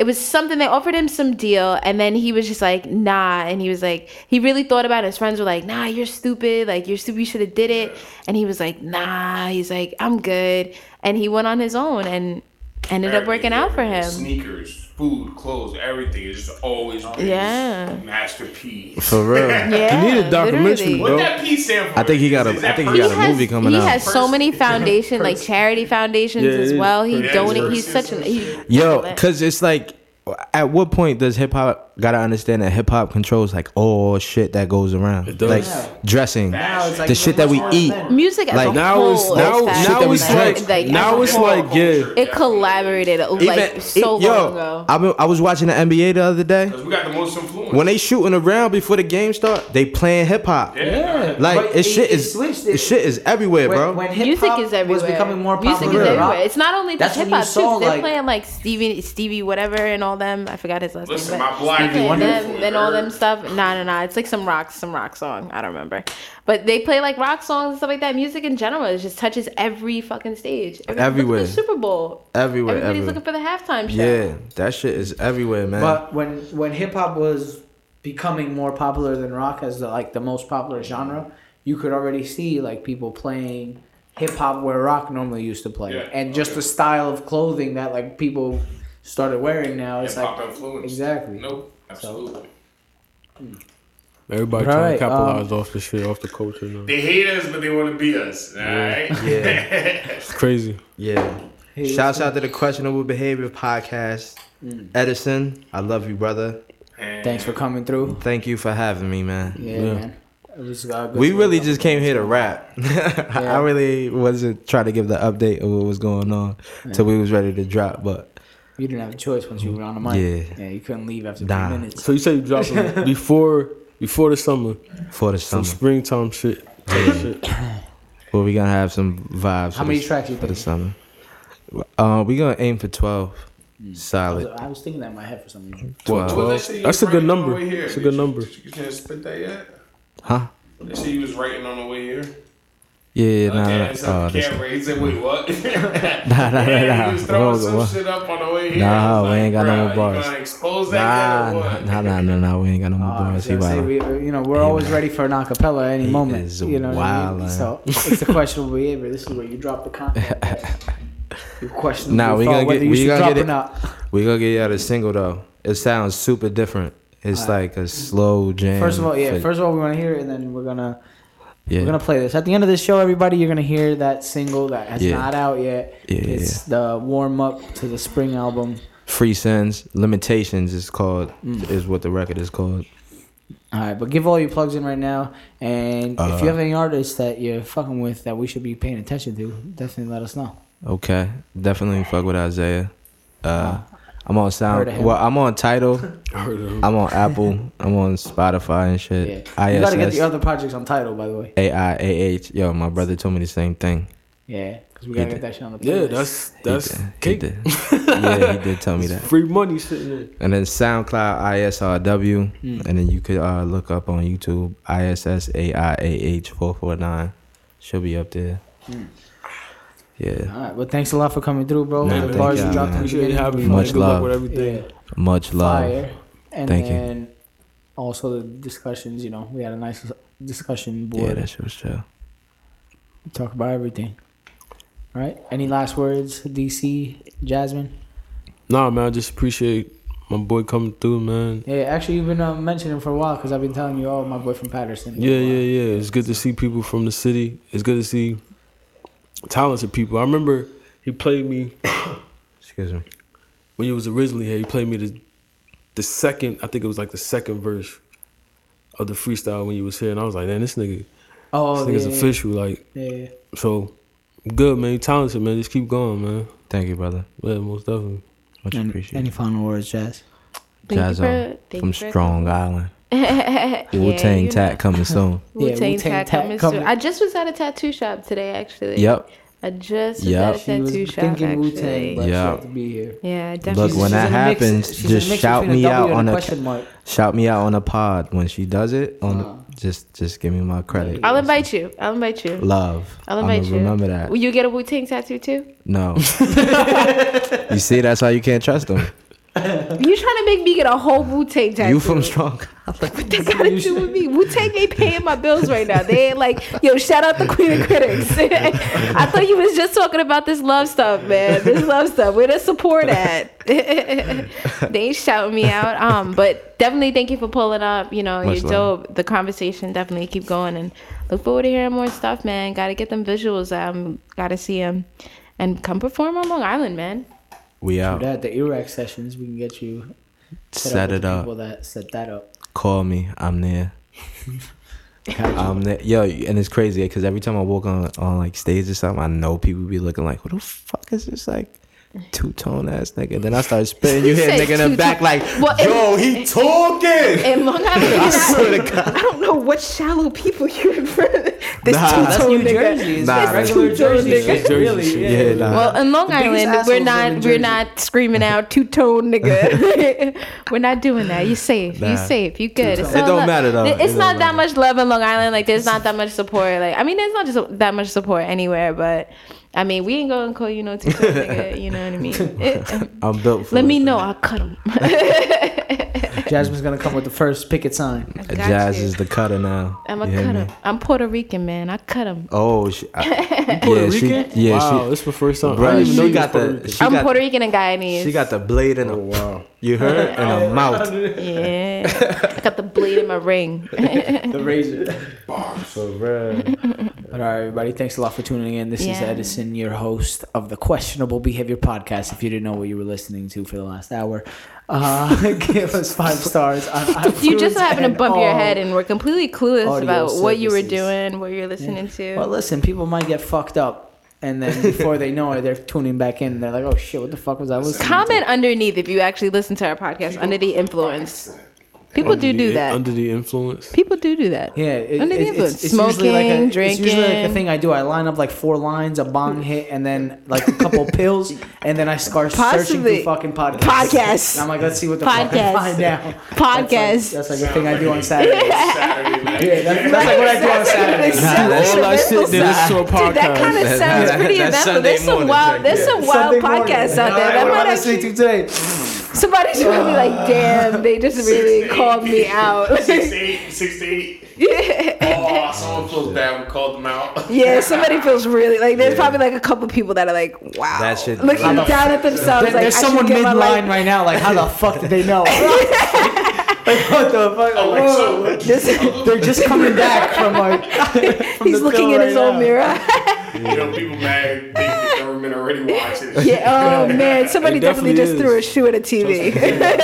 it was something they offered him some deal, and then he was just like, nah, and he was like, he really thought about it. His friends were like, nah, you're stupid, like you're stupid, you should have did it, and he was like, nah, he's like, I'm good, and he went on his own and ended up working out for him. Sneakers, food, clothes, everything is just always been Yeah. Master P. For real. Yeah, You need a documentary, literally. What bro. that P stand for? I think he got a- Is that I think he He got a has, movie coming he out. has so many foundations, like charity foundations Yeah, as it is. well. He Yeah, donate. it's He's such an he, Yo, because it's like, at what point does hip hop gotta understand that hip hop controls like all shit that goes around, It does. like Yeah. dressing, Now it's like the shit that we much more eat. than- music as Like, a Now whole. it's is now fast. shit that now we it's drink. like as now a it's whole. like yeah. It collaborated like so yo, long ago. I, been, I was watching the N B A the other day. Because we got the most influence. When they shooting around before the game start, they playing hip hop. yeah. Like But it, it- shit it is switched it it. shit is everywhere, When, bro. when Music hip-hop is everywhere. was becoming more popular Music is than rock, everywhere. It's not only the That's hip when you hop saw, too. They're like- playing like Stevie, Stevie, whatever, and all them. I forgot his last Listen, name. my black Stevie people Wonder wonderful, and, and all them heard? stuff. Nah, nah, nah. It's like some rock, some rock song. I don't remember, but they play like rock songs and stuff like that. Music in general, it just touches every fucking stage. Every, Everywhere. Look at the Super Bowl. Everywhere, Everybody's everywhere. looking for the halftime show. Yeah, that shit is everywhere, man. But when when hip hop was becoming more popular than rock as the, like the most popular genre, you could already see like people playing hip hop where rock normally used to play, Yeah, and just okay. the style of clothing that like people started wearing now. It's Hip hop like influence. exactly. Nope. Absolutely. Everybody But trying alright, to capitalize um, off the shit, off the culture. Now. They hate us, but they want to be us. All right. yeah, It's crazy. yeah. Hey, Shouts listen. out to the Questionable Behavior podcast. Edison, I love you, brother. Thanks for coming through. Thank you for having me, man. Yeah, Yeah. man. It was, uh, good We to really meet just you. came here to rap. I really wasn't trying to give the update of what was going on till we was ready to drop, but You didn't have a choice once you were on the mic. Yeah. Yeah, you couldn't leave after Nah. two minutes. So you say you dropping before before the summer, for the some summer, springtime shit. type shit. well, we gonna have some vibes. How for many the, tracks you for the think? summer? Uh, we gonna aim for twelve. I was, Solid. I was thinking that in my head for some reason. twelve. What was that shit you That's a was good writing on number. the way here? That's a good number. You can't spit that yet? Huh? That shit you was writing on the way here? Yeah, nah, Okay, nah, it's nah. on Oh, the this camera. He said, wait, what? Nah, nah, nah, Yeah, nah. he was throwing Whoa, some whoa. shit up on the way here. Nah, I was we ain't got no bruh, more you bars. gonna expose that Nah, yet or nah, what? nah, nah, nah, nah. We ain't got no more Uh, I bars. was He gonna say, wild. we, you know, we're always ready for an acapella at any He moment. is You know what I mean? wildin'. So it's the questionable behavior. This is where you drop the content. You question Nah, we thought gonna whether get- you we should gonna drop get or it. not. We gonna get y'all a single though. It sounds super different. It's Alright. like a slow jam. First of all, yeah. for- First of all, we want to hear it, and then we're gonna yeah. we're gonna play this at the end of this show. Everybody, you're gonna hear that single that has Yeah. not out yet. Yeah, It's the warm up to the spring album. Free Sins Limitations is called Mm. is what the record is called. All right, but give all your plugs in right now, and if Uh, you have any artists that you're fucking with that we should be paying attention to, definitely let us know. Okay, definitely fuck with Isaiah. Uh, I'm on Heard Sound. of him. Well, I'm on Tidal. Heard of him. I'm on Apple. I'm on Spotify and shit. Yeah, you gotta get the I S S other projects on title, by the way. A I A H. Yo, my brother told me the same thing. Yeah, because we He gotta did. get that shit on the Yeah, playlist. that's He that's did. He cake. did. Yeah, he did tell me that. Free money sitting there. And then SoundCloud I S R W, Mm. and then you could uh, look up on YouTube I S S A I A H four four nine. Should be up there. Mm. Yeah, All right, well, thanks a lot for coming through, bro. Nah, the thank bars you y'all, dropped in man. the Appreciate you beginning, having me. Much man. Good luck love. with everything. yeah, much love. fire. And Thank you. then also the discussions. You know, we had a nice discussion Yeah, board. that shit was chill. Talk about everything. All right. Any last words, D C, Jasmine? Nah, man, I just appreciate my boy coming through, man. Yeah, actually, you've been uh, mentioning him for a while because I've been telling you, oh, my boy from Patterson. Yeah, yeah, yeah. It's good to see people from the city. It's good to see talented people. I remember he played me Excuse me. when he was originally here. He played me the the second, I think it was like the second verse of the freestyle when he was here, and I was like, man, this nigga, Oh, this nigga's yeah, official. Like, Yeah, yeah. so good, man. You talented, man. Just keep going, man. Thank you, brother. Yeah, most definitely. Much Any, appreciated. any final words, Jazz? Thank you Jazzo for- thank from you for Strong Island. yeah, Wu Tang you Tat coming soon. Wu Yeah, Tang Wu-Tang Tat Tat coming coming. soon. I just was at a tattoo shop today, actually. Yep. I just was Yep. at a She was tattoo shop, thinking Wu Tang, actually. but she Yeah. had to be here. Yeah, definitely. Look, when She's that in a mix- happens, she's in a just mix shout between a me W out and a on a question mark. shout me out on a pod when she does it. On Uh. the, just just give me my credit. I'll invite you. I'll invite you. Love. I'll invite I'ma you. Remember that. Will you get a Wu Tang tattoo too? No. You see, that's why you can't trust them. You trying to make me get a whole Wu-Tang tattoo? You from Strong? What they gotta do with me? Wu-Tang ain't paying my bills right now. They ain't like, yo, shout out the Queen of Critics. I thought you was just talking about this love stuff, man. This love stuff. Where the support at? They ain't shouting me out. Um, but definitely thank you for pulling up. You know, Much you're love. dope. The conversation definitely keep going, and look forward to hearing more stuff, man. Gotta get them visuals. Um, gotta see them, and come perform on Long Island, man. We For out. that, the Iraq sessions, we can get you Set with it the up. People that set that up. Call me. I'm there. I'm there. Yo, and it's crazy because every time I walk on on like stage or something, I know people be looking like, "What the fuck is this like two tone ass nigga?" Then I start spitting. You hear said nigga in the back two-tone. like, Well, "Yo, he talking." In Long Island, I you're swear not- to God. I don't know what shallow people you're in front of. This Nah, two-tone That's New nigga. Jersey. It's Nah, just that's regular two-tone Jersey. nigga. shit, Really? Jersey Yeah. shit. Yeah, nah. Well, in Long The biggest Island, we're assholes live not in we're Jersey. not screaming out two tone nigga. We're not doing that. You safe. You Nah. safe. You good. It's It all don't love. matter, though. It's It don't not that matter. much love in Long Island. Like there's not that much support. Like I mean, there's not just that much support anywhere. But I mean, we ain't gonna call you no two tone nigga. You know what I mean? It- I'm built for let it, me though. know. I'll cut him. Jasmine's gonna come with the first picket sign. I got Jazz you. is the cutter now. I'm a You hear cut me? him. I'm Puerto Rican, man. I cut him. Oh, she, I, Puerto yeah, she, Rican? yeah, wow, she, this is my first time. I Bruh, didn't even know she you got was Puerto the, Rican. she I'm got, Puerto Rican and Guyanese. she got the blade in Oh her, wow. you heard, in her mouth. Yeah. Got the blade in my ring. The razor. So, bruh. But all right, everybody, thanks a lot for tuning in. This is Yeah. Edison, your host of the Questionable Behavior Podcast. If you didn't know what you were listening to for the last hour, uh, give us five stars on iTunes. You just so happen to and bump your all- head and we're completely clueless audio about what you were services. doing, what you're listening to. Well, listen, people might get fucked up, and then before they know it, they're tuning back in. And they're like, "Oh shit, what the fuck was I listening Comment underneath if you actually listen to our podcast under the influence. People do Under do the- that. Under the influence. People do do that. to?" Yeah, it, Under the it- influence. it's, it's usually like a, Smoking, It's usually like a drinking. thing I do. I line up like four lines, a bong hit, and then like a couple pills, and then I start searching Possibly. through fucking podcasts. Podcasts. And I'm like, let's see what the fuck I Podcasts. find now. Podcast. That's like, that's like a thing I do on Saturdays. Saturday night. Yeah, that's, that's like what I do on Saturdays. It's so All I sit there listen to a Dude, that podcast. kind of That- sounds that- pretty that's eventful. Sunday There's some morning, wild, Jack. there's some wild Sunday morning. podcasts out there. All right, That what am might I listening actually, to today? somebody's gonna be like, damn, they just really called me out. sixty-eight, sixty-eight. Oh, someone feels bad. We called them out. Yeah, somebody feels really like there's probably like a couple people that are like, wow, That shit- looking How the down at themselves. There- like, there's I should someone get my life- mid-line right now, like, how the fuck did they know? Like, what the fuck? Oh, like, so- Just- They're just coming back from like. from he's the looking pill in his right own now. mirror. You know, people mad. They, the government already watching. Yeah. Oh man, somebody It definitely, definitely just is. threw a shoe at a T V.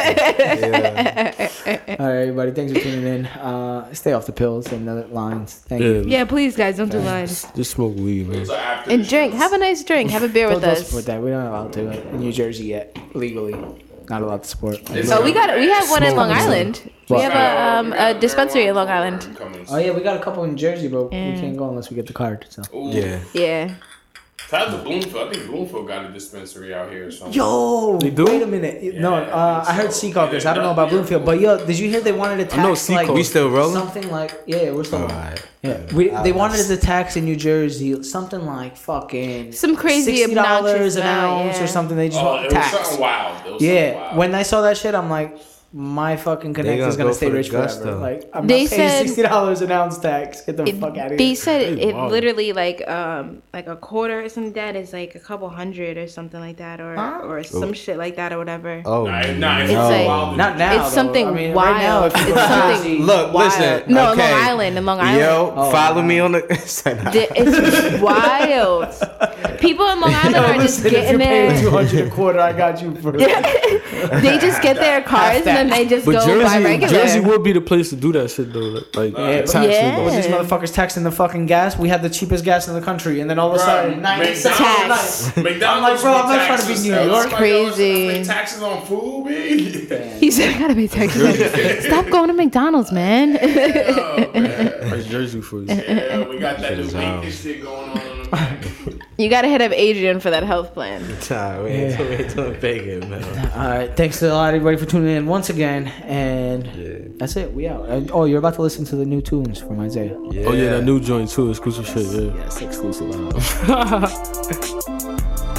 All right, everybody. Thanks for tuning in. Uh, stay off the pills and other lines. Thank Yeah, you. Yeah, please guys, don't do lines. just smoke weed, man. So after And the drink. show, Have a nice drink. Have a beer Don't, with don't us. support that. We're not allowed to in New Jersey yet, legally. Not allowed to support. Oh, we got we have one in Long Island. We What? have a um a dispensary in Long Island. Oh yeah, we got a couple in Jersey, but Yeah. we can't go unless we get the card. So. Ooh. Yeah. Yeah. Shout out to Bloomfield. I think Bloomfield got a dispensary out here or something. Yo, They do? wait a minute. no, uh, I heard Seacawkers. I don't know about Bloomfield, but yo, did you hear they wanted to I know tax like Seacawkers. We still rolling? something like yeah, we're still rolling. Alright. Yeah, we, Uh, they wanted that's- to tax in New Jersey something like fucking Some crazy sixty dollars obnoxious an amount, ounce yeah. or something. They just Oh, want it was tax. something wild. It was something Yeah, wild. when I saw that shit, I'm like, my fucking connect gonna is gonna go stay for the rich forever. gusto. Like I'm They not paying said- sixty dollars an ounce tax. Get the It- fuck out of they here. said Hey, it wow. literally like um like a quarter or something like that is like a couple hundred or something like that or or some shit like that or whatever. Oh, Nah, it- nah, it's It's not like- wild. Not now. It's though. something I mean, wild. Right now, if you It's go to something- Jersey, Look, wild. listen. No, okay. Long Island, in Long Island. Yo, Oh, follow wow. me on the. Di- It's wild. People in Long Island Yo, are just listen, if getting you're paying two there. hundred a quarter, I got you for. They just get their cars and then they just But go by Jersey, regular. Jersey would be the place to do that shit though. Like, Yeah, tax but- it, Yeah. though. With these motherfuckers taxing the fucking gas, we had the cheapest gas in the country, and then all of a sudden, ninety cents. Tax. McDonald's I'm like, bro, I'm not trying to be taxes. New Uh, York. somebody else Crazy. pay taxes on food, man. He said, I gotta pay taxes. Stop going to McDonald's, man. Oh, man. That's Jersey for you. Yeah, we got that new maintenance shit going on in the back. You gotta hit up Adrian for that health plan. Nah, wait, Yeah. wait till it big it, man. All right, thanks a lot, everybody, for tuning in once again, and Yeah. that's it. We out. And, oh, you're about to listen to the new tunes from Isaiah. Yeah. Oh yeah, that new joint too, exclusive shit. Yeah. Yes, exclusive. I love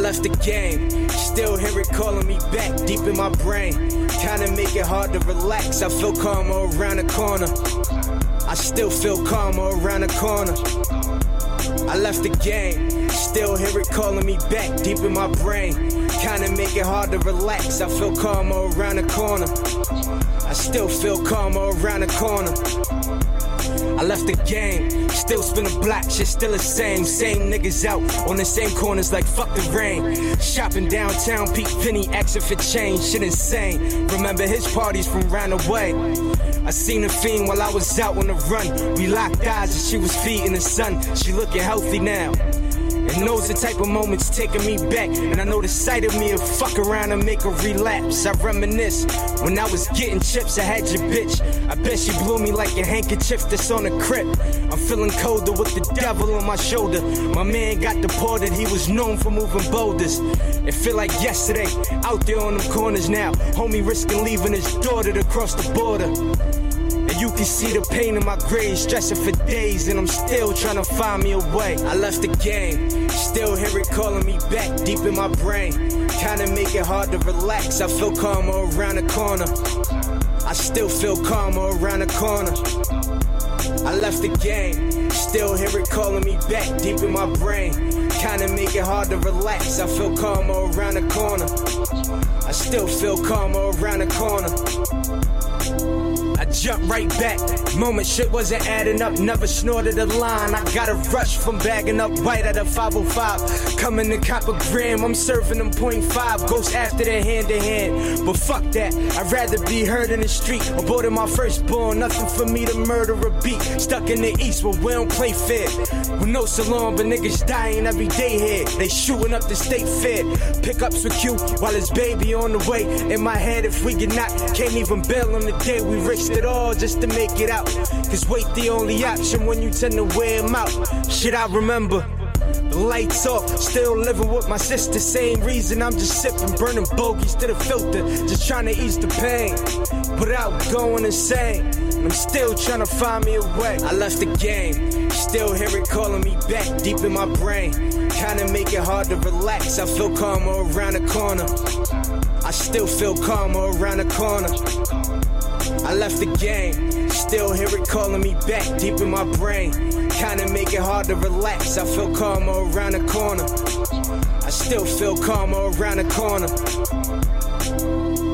left the game, still hear it calling me back deep in my brain. Kinda make it hard to relax. I feel calmer around the corner. I still feel calmer around the corner. I left the game, still hear it calling me back deep in my brain. Kinda make it hard to relax. I feel calmer around the corner. I still feel calmer around the corner. I left the game, still spin a block, shit still the same. Same niggas out on the same corners like fuck the rain. Shopping downtown, Pete Penny, asking for change, shit insane. Remember his parties from round the way. I seen a fiend while I was out on the run. We locked eyes and she was feeding the sun. She looking healthy now. And knows the type of moments taking me back. And I know the sight of me will fuck around and make her relapse. I reminisce when I was getting chips, I had your bitch. I bet she blew me like a handkerchief that's on a crib. I'm feeling colder with the devil on my shoulder. My man got deported, he was known for moving boulders. It feel like yesterday, out there on them corners now. Homie risking leaving his daughter to cross the border. And you can see the pain in my grave, stressing for days, and I'm still trying to find me a way. I left the game, still hear it calling me back deep in my brain. Kinda make it hard to relax. I feel calmer around the corner. I still feel calmer around the corner. I left the game, still hear it calling me back deep in my brain. Kinda make it hard to relax. I feel calmer around the corner. I still feel calmer around the corner. I jumped right back, moment shit wasn't adding up, never snorted a line. I got a rush from bagging up white at a five oh five. Coming to cop a gram, I'm serving them point five. Goes after that hand to hand, but fuck that, I'd rather be heard in the street. Aborted my firstborn, nothing for me to murder a beat. Stuck in the east where we don't play fair. With no salon, but niggas dying every day here. They shooting up the state fair. Pickups with Q while his baby on the way. In my head, if we get knocked, can't even bail on the day we risked it all just to make it out. Cause wait the only option when you tend to wear them out. Shit I remember, the lights off, still living with my sister. Same reason I'm just sipping, burning bogeys to the filter, just trying to ease the pain without going insane. And I'm still trying to find me a way. I left the game, still hear it calling me back deep in my brain. Kinda make it hard to relax. I feel calmer around the corner. I still feel calmer around the corner. I left the game, still hear it calling me back deep in my brain. Kinda make it hard to relax. I feel calmer around the corner. I still feel calmer around the corner.